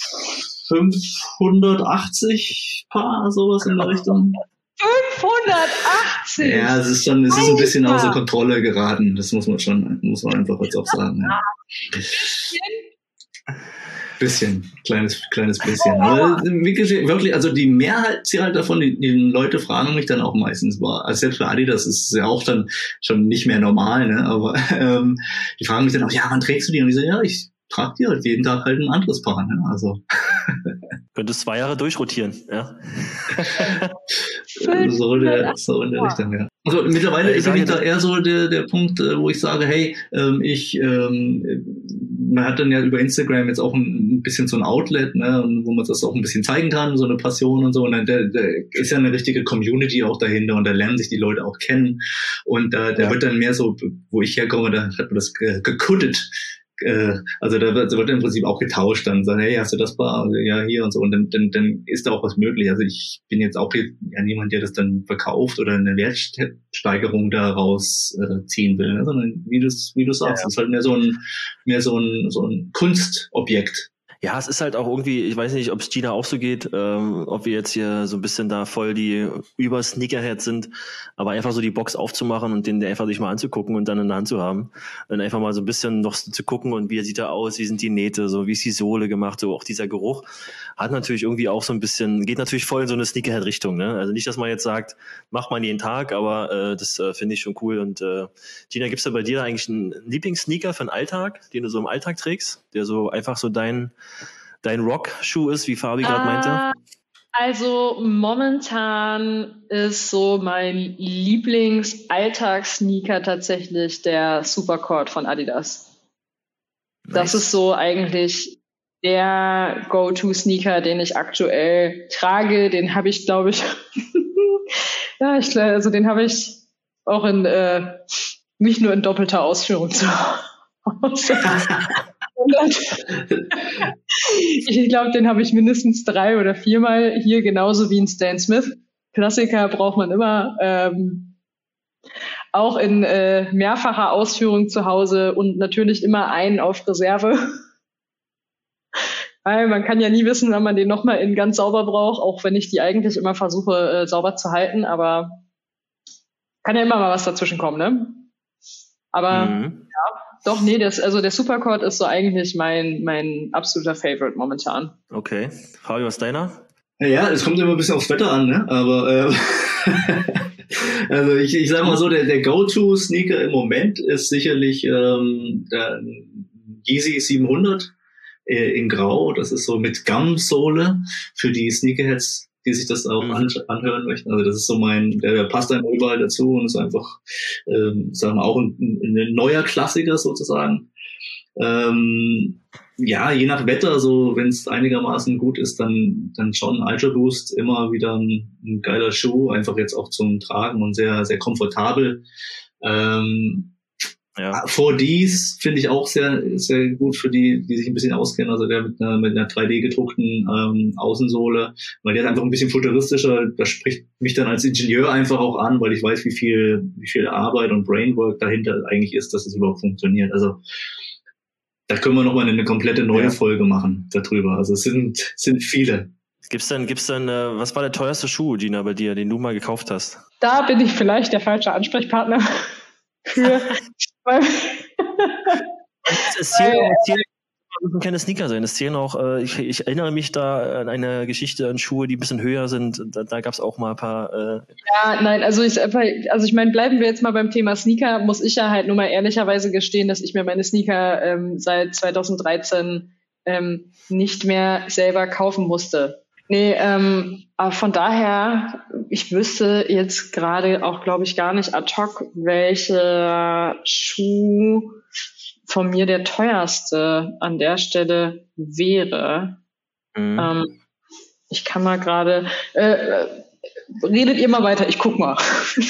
fünfhundertachtzig Paar, sowas in der Richtung. fünfhundertachtzig! Ja, es ist schon, es ist ein bisschen außer Kontrolle geraten. Das muss man schon, muss man einfach jetzt auch sagen. Ja. Bisschen, kleines, kleines bisschen. Aber wirklich, wirklich, also die Mehrheit halt davon, die, die Leute fragen mich dann auch meistens, war, also selbst für Adidas ist es ja auch dann schon nicht mehr normal, ne? Aber ähm, die fragen mich dann auch, ja, wann trägst du die? Und ich so, ja, ich trage die halt jeden Tag halt ein anderes Paar, ne? Also. Könntest zwei Jahre durchrotieren, ja. so, der, so in der Richtung, ja. Also mittlerweile ja, ist bin ich da eher so der, der Punkt, wo ich sage, hey, ähm, ich, ähm, man hat dann ja über Instagram jetzt auch ein, ein bisschen so ein Outlet, ne, wo man das auch ein bisschen zeigen kann, so eine Passion und so. Und dann der, der ist ja eine richtige Community auch dahinter und da lernen sich die Leute auch kennen. Und äh, der ja. wird dann mehr so, wo ich herkomme, da hat man das gekuddet. Also da wird, da wird im Prinzip auch getauscht, dann sagen, hey, hast du das Paar? Ja, hier und so. Und dann, dann, dann ist da auch was möglich. Also ich bin jetzt auch ja niemand, der das dann verkauft oder eine Wertsteigerung daraus äh, ziehen will, ne? Sondern wie du wie du sagst, ja, ja. ist halt mehr so ein mehr so ein so ein Kunstobjekt. Ja, es ist halt auch irgendwie, ich weiß nicht, ob es Gina auch so geht, ähm, ob wir jetzt hier so ein bisschen da voll die über Sneakerhead sind, aber einfach so die Box aufzumachen und den einfach sich mal anzugucken und dann in der Hand zu haben und einfach mal so ein bisschen noch zu gucken und wie sieht er aus, wie sind die Nähte, so wie ist die Sohle gemacht, so auch dieser Geruch hat natürlich irgendwie auch so ein bisschen, geht natürlich voll in so eine Sneakerhead-Richtung, ne? Also nicht, dass man jetzt sagt, macht man jeden Tag, aber äh, das äh, finde ich schon cool. Und äh, Gina, gibt's da bei dir eigentlich einen Lieblingssneaker für den Alltag, den du so im Alltag trägst, der so einfach so dein dein Rock-Schuh ist, wie Fabi gerade uh, meinte? Also momentan ist so mein Lieblings-Alltagssneaker tatsächlich der Supercord von Adidas. Nice. Das ist so eigentlich der Go-To-Sneaker, den ich aktuell trage. Den habe ich, glaube ich, ja, ich also den habe ich auch in äh, nicht nur in doppelter Ausführung zu Hause. Ich glaube, den habe ich mindestens drei oder viermal hier, genauso wie ein Stan Smith. Klassiker braucht man immer. Ähm, auch in äh, mehrfacher Ausführung zu Hause und natürlich immer einen auf Reserve. Weil man kann ja nie wissen, wann man den nochmal in ganz sauber braucht, auch wenn ich die eigentlich immer versuche, äh, sauber zu halten. Aber kann ja immer mal was dazwischen kommen, ne? Aber mhm. ja. Doch, nee, das, also der Supercord ist so eigentlich mein, mein absoluter Favorite momentan. Okay. Fabio, was ist deiner? Ja, es kommt immer ein bisschen aufs Wetter an, ne? Aber äh, also ich, ich sag mal so, der, der Go-To-Sneaker im Moment ist sicherlich ähm, der Yeezy siebenhundert äh, in Grau. Das ist so mit Gum-Sohle für die Sneakerheads, die sich das auch an, anhören möchten. Also das ist so mein, der, der passt dann überall dazu und ist einfach, ähm, sagen wir auch ein, ein neuer Klassiker sozusagen. Ähm, ja, je nach Wetter, so wenn es einigermaßen gut ist, dann dann schon Ultra Boost, immer wieder ein, ein geiler Schuh, einfach jetzt auch zum Tragen und sehr sehr komfortabel. Ähm, Ja. vier Ds finde ich auch sehr sehr gut für die, die sich ein bisschen auskennen. Also der mit einer, mit einer drei D gedruckten ähm, Außensohle, weil der ist einfach ein bisschen futuristischer. Das spricht mich dann als Ingenieur einfach auch an, weil ich weiß, wie viel wie viel Arbeit und Brainwork dahinter eigentlich ist, dass es überhaupt funktioniert. Also da können wir nochmal eine komplette neue ja. Folge machen darüber. Also es sind sind viele. Gibt's denn, gibt's denn, äh, was war der teuerste Schuh, Gina, bei dir, den du mal gekauft hast? Da bin ich vielleicht der falsche Ansprechpartner für. Weil, erzähl, erzähl müssen keine Sneaker sein. Es zählen auch, äh, ich, ich erinnere mich da an eine Geschichte an Schuhe, die ein bisschen höher sind. Da, da gab es auch mal ein paar. Äh Ja, nein, also ich, also ich meine, bleiben wir jetzt mal beim Thema Sneaker, muss ich ja halt nur mal ehrlicherweise gestehen, dass ich mir meine Sneaker ähm, seit zweitausenddreizehn ähm, nicht mehr selber kaufen musste. Nee, ähm, aber von daher, ich wüsste jetzt gerade auch, glaube ich, gar nicht ad hoc, welcher Schuh von mir der teuerste an der Stelle wäre. Mhm. Ähm, ich kann mal gerade, äh, redet ihr mal weiter, ich guck mal.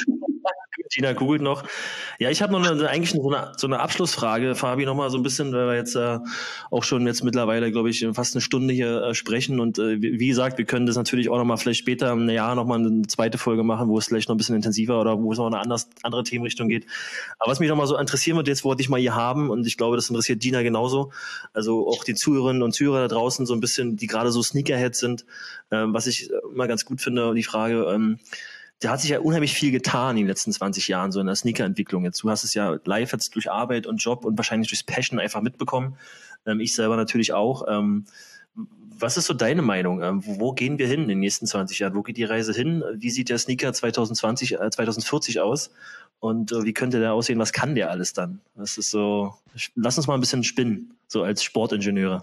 Gina googelt noch. Ja, ich habe noch eine, eigentlich so eine, so eine Abschlussfrage, Fabi, noch mal so ein bisschen, weil wir jetzt äh, auch schon jetzt mittlerweile, glaube ich, fast eine Stunde hier äh, sprechen und äh, wie, wie gesagt, wir können das natürlich auch noch mal vielleicht später im Jahr noch mal eine zweite Folge machen, wo es vielleicht noch ein bisschen intensiver oder wo es noch eine anders, andere Themenrichtung geht. Aber was mich noch mal so interessieren wird, jetzt wollte ich mal hier haben und ich glaube, das interessiert Gina genauso, also auch die Zuhörerinnen und Zuhörer da draußen so ein bisschen, die gerade so Sneakerheads sind, äh, was ich mal ganz gut finde, die Frage, ähm, da hat sich ja unheimlich viel getan in den letzten zwanzig Jahren, so in der Sneaker-Entwicklung. Jetzt, du hast es ja live jetzt durch Arbeit und Job und wahrscheinlich durchs Passion einfach mitbekommen. Ähm, ich selber natürlich auch. Ähm, was ist so deine Meinung? Ähm, wo, wo gehen wir hin in den nächsten zwanzig Jahren? Wo geht die Reise hin? Wie sieht der Sneaker zwanzig zwanzig, äh, zwanzig vierzig aus? Und äh, wie könnte der aussehen? Was kann der alles dann? Das ist so, lass uns mal ein bisschen spinnen, so als Sportingenieure.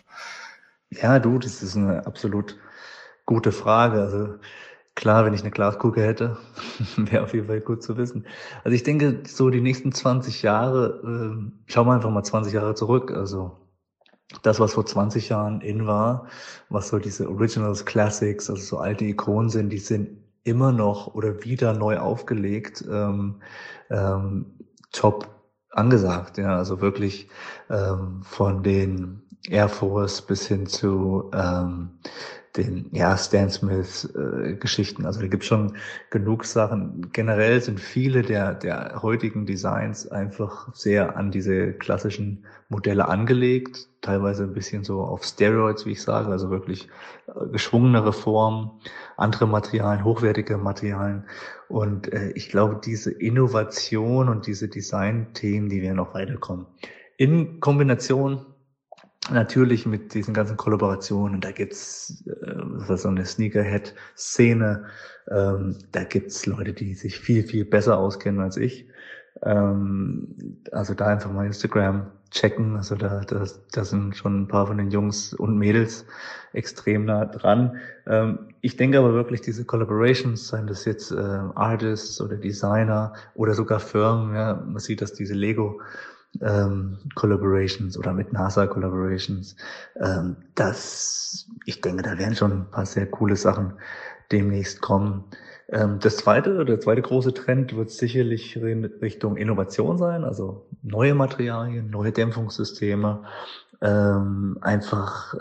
Ja, du, das ist eine absolut gute Frage. Also, klar, wenn ich eine Glaskugel hätte, wäre auf jeden Fall gut zu wissen. Also ich denke, so die nächsten zwanzig Jahre, äh, schauen wir einfach mal zwanzig Jahre zurück. Also das, was vor zwanzig Jahren in war, was so diese Originals, Classics, also so alte Ikonen sind, die sind immer noch oder wieder neu aufgelegt, ähm, ähm, top angesagt. Ja, also wirklich ähm, von den Air Force bis hin zu ähm, den ja Stan Smith äh, Geschichten. Also da gibt's schon genug Sachen. Generell sind viele der der heutigen Designs einfach sehr an diese klassischen Modelle angelegt, teilweise ein bisschen so auf Steroids, wie ich sage, also wirklich äh, geschwungenere Formen, andere Materialien, hochwertige Materialien. Und äh, ich glaube, diese Innovation und diese Design-Themen, die werden noch weiterkommen. In Kombination natürlich mit diesen ganzen Kollaborationen, da gibt's äh, so eine Sneakerhead-Szene, ähm, da gibt's Leute, die sich viel, viel besser auskennen als ich. Ähm, also da einfach mal Instagram checken, also da, da, da sind schon ein paar von den Jungs und Mädels extrem nah dran. Ähm, ich denke aber wirklich, diese Collaborations, seien das jetzt äh, Artists oder Designer oder sogar Firmen, ja, man sieht, dass diese Lego Ähm, Collaborations oder mit NASA Collaborations. Ähm, das, ich denke, da werden schon ein paar sehr coole Sachen demnächst kommen. Ähm, das zweite, der zweite große Trend wird sicherlich in Richtung Innovation sein, also neue Materialien, neue Dämpfungssysteme, ähm, einfach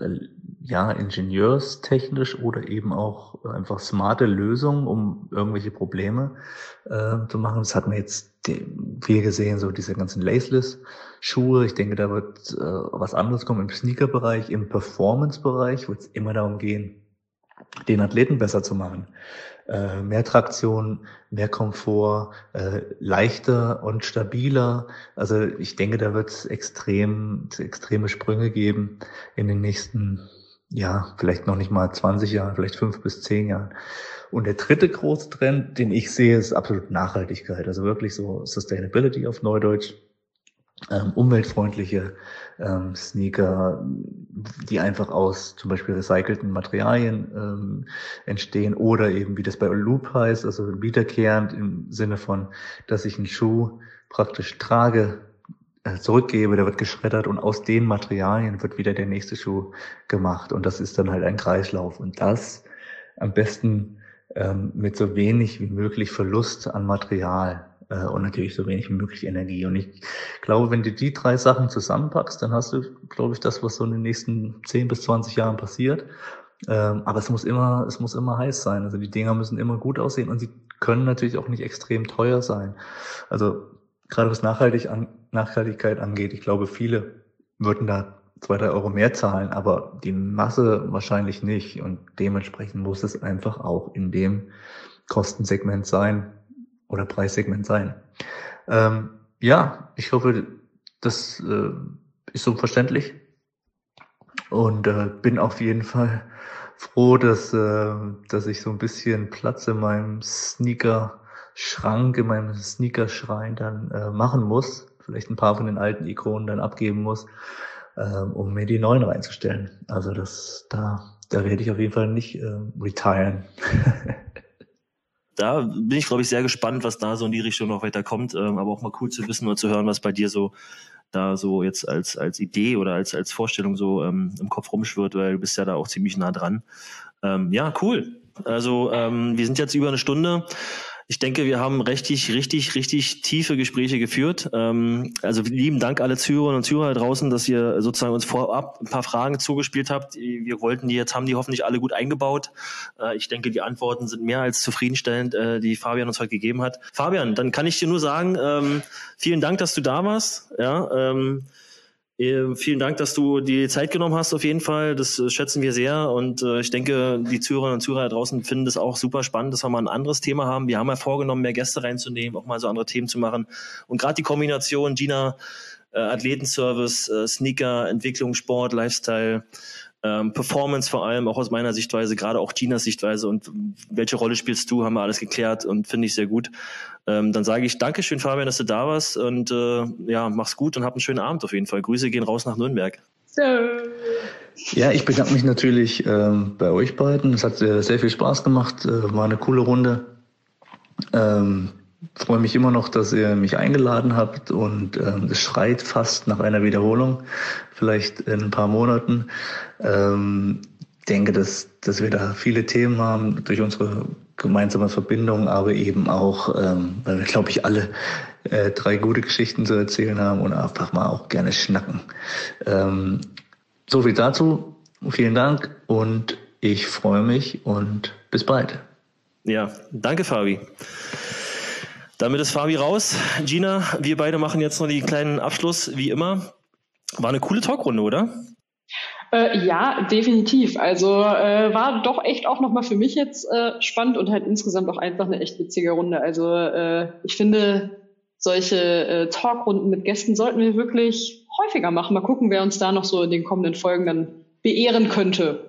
ja ingenieurstechnisch oder eben auch einfach smarte Lösungen, um irgendwelche Probleme äh, zu machen. Das hat man jetzt viel gesehen, so diese ganzen Laceless-Schuhe. Ich denke, da wird äh, was anderes kommen im Sneaker-Bereich. Im Performance-Bereich wird es immer darum gehen, den Athleten besser zu machen. Äh, mehr Traktion, mehr Komfort, äh, leichter und stabiler. Also ich denke, da wird es extrem, extreme Sprünge geben in den nächsten, ja, vielleicht noch nicht mal zwanzig Jahren, vielleicht fünf bis zehn Jahren. Und der dritte große Trend, den ich sehe, ist absolut Nachhaltigkeit. Also wirklich so Sustainability auf Neudeutsch. Ähm, umweltfreundliche ähm, Sneaker, die einfach aus zum Beispiel recycelten Materialien ähm, entstehen oder eben, wie das bei Loop heißt, also wiederkehrend im Sinne von, dass ich einen Schuh praktisch trage, äh, zurückgebe, der wird geschreddert und aus den Materialien wird wieder der nächste Schuh gemacht und das ist dann halt ein Kreislauf und das am besten ähm, mit so wenig wie möglich Verlust an Material und natürlich so wenig wie möglich Energie. Und ich glaube, wenn du die drei Sachen zusammenpackst, dann hast du, glaube ich, das, was so in den nächsten zehn bis zwanzig Jahren passiert. Aber es muss immer, es muss immer heiß sein. Also die Dinger müssen immer gut aussehen und sie können natürlich auch nicht extrem teuer sein. Also gerade was Nachhaltig an, Nachhaltigkeit angeht, ich glaube, viele würden da zwei, drei Euro mehr zahlen, aber die Masse wahrscheinlich nicht. Und dementsprechend muss es einfach auch in dem Kostensegment sein, oder Preissegment sein. Ähm, ja, ich hoffe, das äh, ist so verständlich. und äh, bin auf jeden Fall froh, dass, äh, dass ich so ein bisschen Platz in meinem Sneaker-Schrank, in meinem Sneakerschrein dann äh, machen muss. Vielleicht ein paar von den alten Ikonen dann abgeben muss, äh, um mir die neuen reinzustellen. Also das, da, da werde ich auf jeden Fall nicht äh, retiren. Da bin ich, glaube ich, sehr gespannt, was da so in die Richtung noch weiter kommt. Ähm, aber auch mal cool zu wissen oder zu hören, was bei dir so da so jetzt als als Idee oder als als Vorstellung so ähm, im Kopf rumschwirrt, weil du bist ja da auch ziemlich nah dran. Ähm, ja, cool. Also ähm, wir sind jetzt über eine Stunde. Ich denke, wir haben richtig, richtig, richtig tiefe Gespräche geführt. Ähm, also lieben Dank alle Zuhörerinnen und Zuhörer draußen, dass ihr sozusagen uns vorab ein paar Fragen zugespielt habt. Wir wollten die jetzt, haben die hoffentlich alle gut eingebaut. Äh, ich denke, die Antworten sind mehr als zufriedenstellend, äh, die Fabian uns heute gegeben hat. Fabian, dann kann ich dir nur sagen, ähm, vielen Dank, dass du da warst. Ja, ähm, äh, vielen Dank, dass du die Zeit genommen hast auf jeden Fall. Das äh, schätzen wir sehr und äh, ich denke, die Zuhörerinnen und Zuhörer draußen finden das auch super spannend, dass wir mal ein anderes Thema haben. Wir haben ja vorgenommen, mehr Gäste reinzunehmen, auch mal so andere Themen zu machen. Und gerade die Kombination Gina, äh, Athletenservice, äh, Sneaker, Entwicklung, Sport, Lifestyle, ähm, Performance vor allem, auch aus meiner Sichtweise, gerade auch Ginas Sichtweise und welche Rolle spielst du, haben wir alles geklärt und finde ich sehr gut. Ähm, dann sage ich Dankeschön, Fabian, dass du da warst und äh, ja, mach's gut und hab einen schönen Abend auf jeden Fall. Grüße gehen raus nach Nürnberg. Ja, ich bedanke mich natürlich ähm, bei euch beiden. Es hat äh, sehr viel Spaß gemacht, äh, war eine coole Runde. Ähm, freue mich immer noch, dass ihr mich eingeladen habt und ähm, es schreit fast nach einer Wiederholung, vielleicht in ein paar Monaten. Ähm, denke, dass, dass wir da viele Themen haben durch unsere gemeinsame Verbindung, aber eben auch, ähm, weil wir, glaube ich, alle äh, drei gute Geschichten zu erzählen haben und einfach mal auch gerne schnacken. Ähm, so viel dazu. Vielen Dank und ich freue mich und bis bald. Ja, danke, Fabi. Damit ist Fabi raus. Gina, wir beide machen jetzt noch den kleinen Abschluss, wie immer. War eine coole Talkrunde, oder? Äh, ja, definitiv. Also äh, war doch echt auch nochmal für mich jetzt äh, spannend und halt insgesamt auch einfach eine echt witzige Runde. Also äh, ich finde, solche äh, Talkrunden mit Gästen sollten wir wirklich häufiger machen. Mal gucken, wer uns da noch so in den kommenden Folgen dann beehren könnte.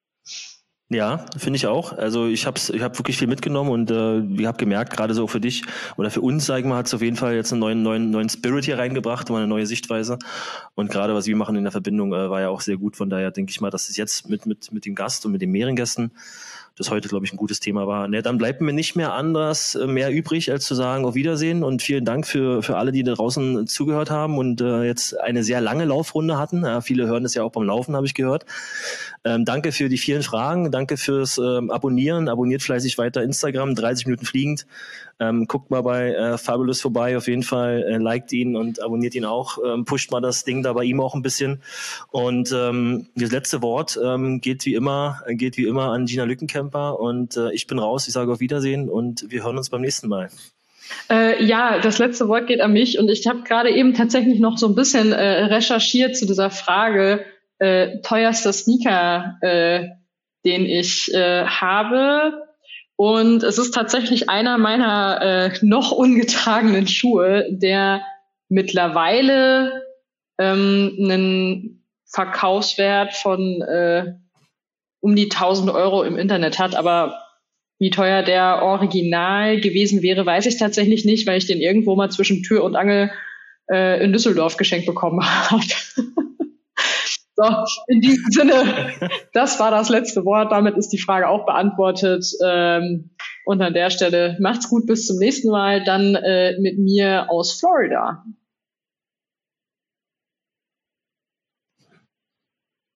Ja, finde ich auch. Also ich habe ich hab wirklich viel mitgenommen und äh, ich habe gemerkt, gerade so für dich oder für uns, sag ich mal, hat es auf jeden Fall jetzt einen neuen, neuen, neuen Spirit hier reingebracht und eine neue Sichtweise. Und gerade was wir machen in der Verbindung äh, war ja auch sehr gut. Von daher denke ich mal, dass es jetzt mit mit mit dem Gast und mit den mehreren Gästen das heute, glaube ich, ein gutes Thema war. Ne, dann bleibt mir nicht mehr anders äh, mehr übrig, als zu sagen, auf Wiedersehen und vielen Dank für für alle, die da draußen zugehört haben und äh, jetzt eine sehr lange Laufrunde hatten. Ja, viele hören das ja auch beim Laufen, habe ich gehört. Ähm, danke für die vielen Fragen, danke fürs ähm, Abonnieren, abonniert fleißig weiter Instagram, dreißig Minuten fliegend. Ähm, guckt mal bei äh, Fabulous vorbei, auf jeden Fall, äh, liked ihn und abonniert ihn auch, ähm, pusht mal das Ding da bei ihm auch ein bisschen. Und ähm, das letzte Wort ähm, geht wie immer, geht wie immer an Gina Lückenkämper und äh, ich bin raus, ich sage auf Wiedersehen und wir hören uns beim nächsten Mal. Äh, ja, das letzte Wort geht an mich und ich habe gerade eben tatsächlich noch so ein bisschen äh, recherchiert zu dieser Frage, äh, teuerster Sneaker, äh, den ich äh, habe. Und es ist tatsächlich einer meiner äh, noch ungetragenen Schuhe, der mittlerweile ähm, einen Verkaufswert von äh, um die tausend Euro im Internet hat. Aber wie teuer der original gewesen wäre, weiß ich tatsächlich nicht, weil ich den irgendwo mal zwischen Tür und Angel äh, in Düsseldorf geschenkt bekommen habe. So, in diesem Sinne, das war das letzte Wort. Damit ist die Frage auch beantwortet. Ähm, und an der Stelle macht's gut, bis zum nächsten Mal. Dann äh, mit mir aus Florida.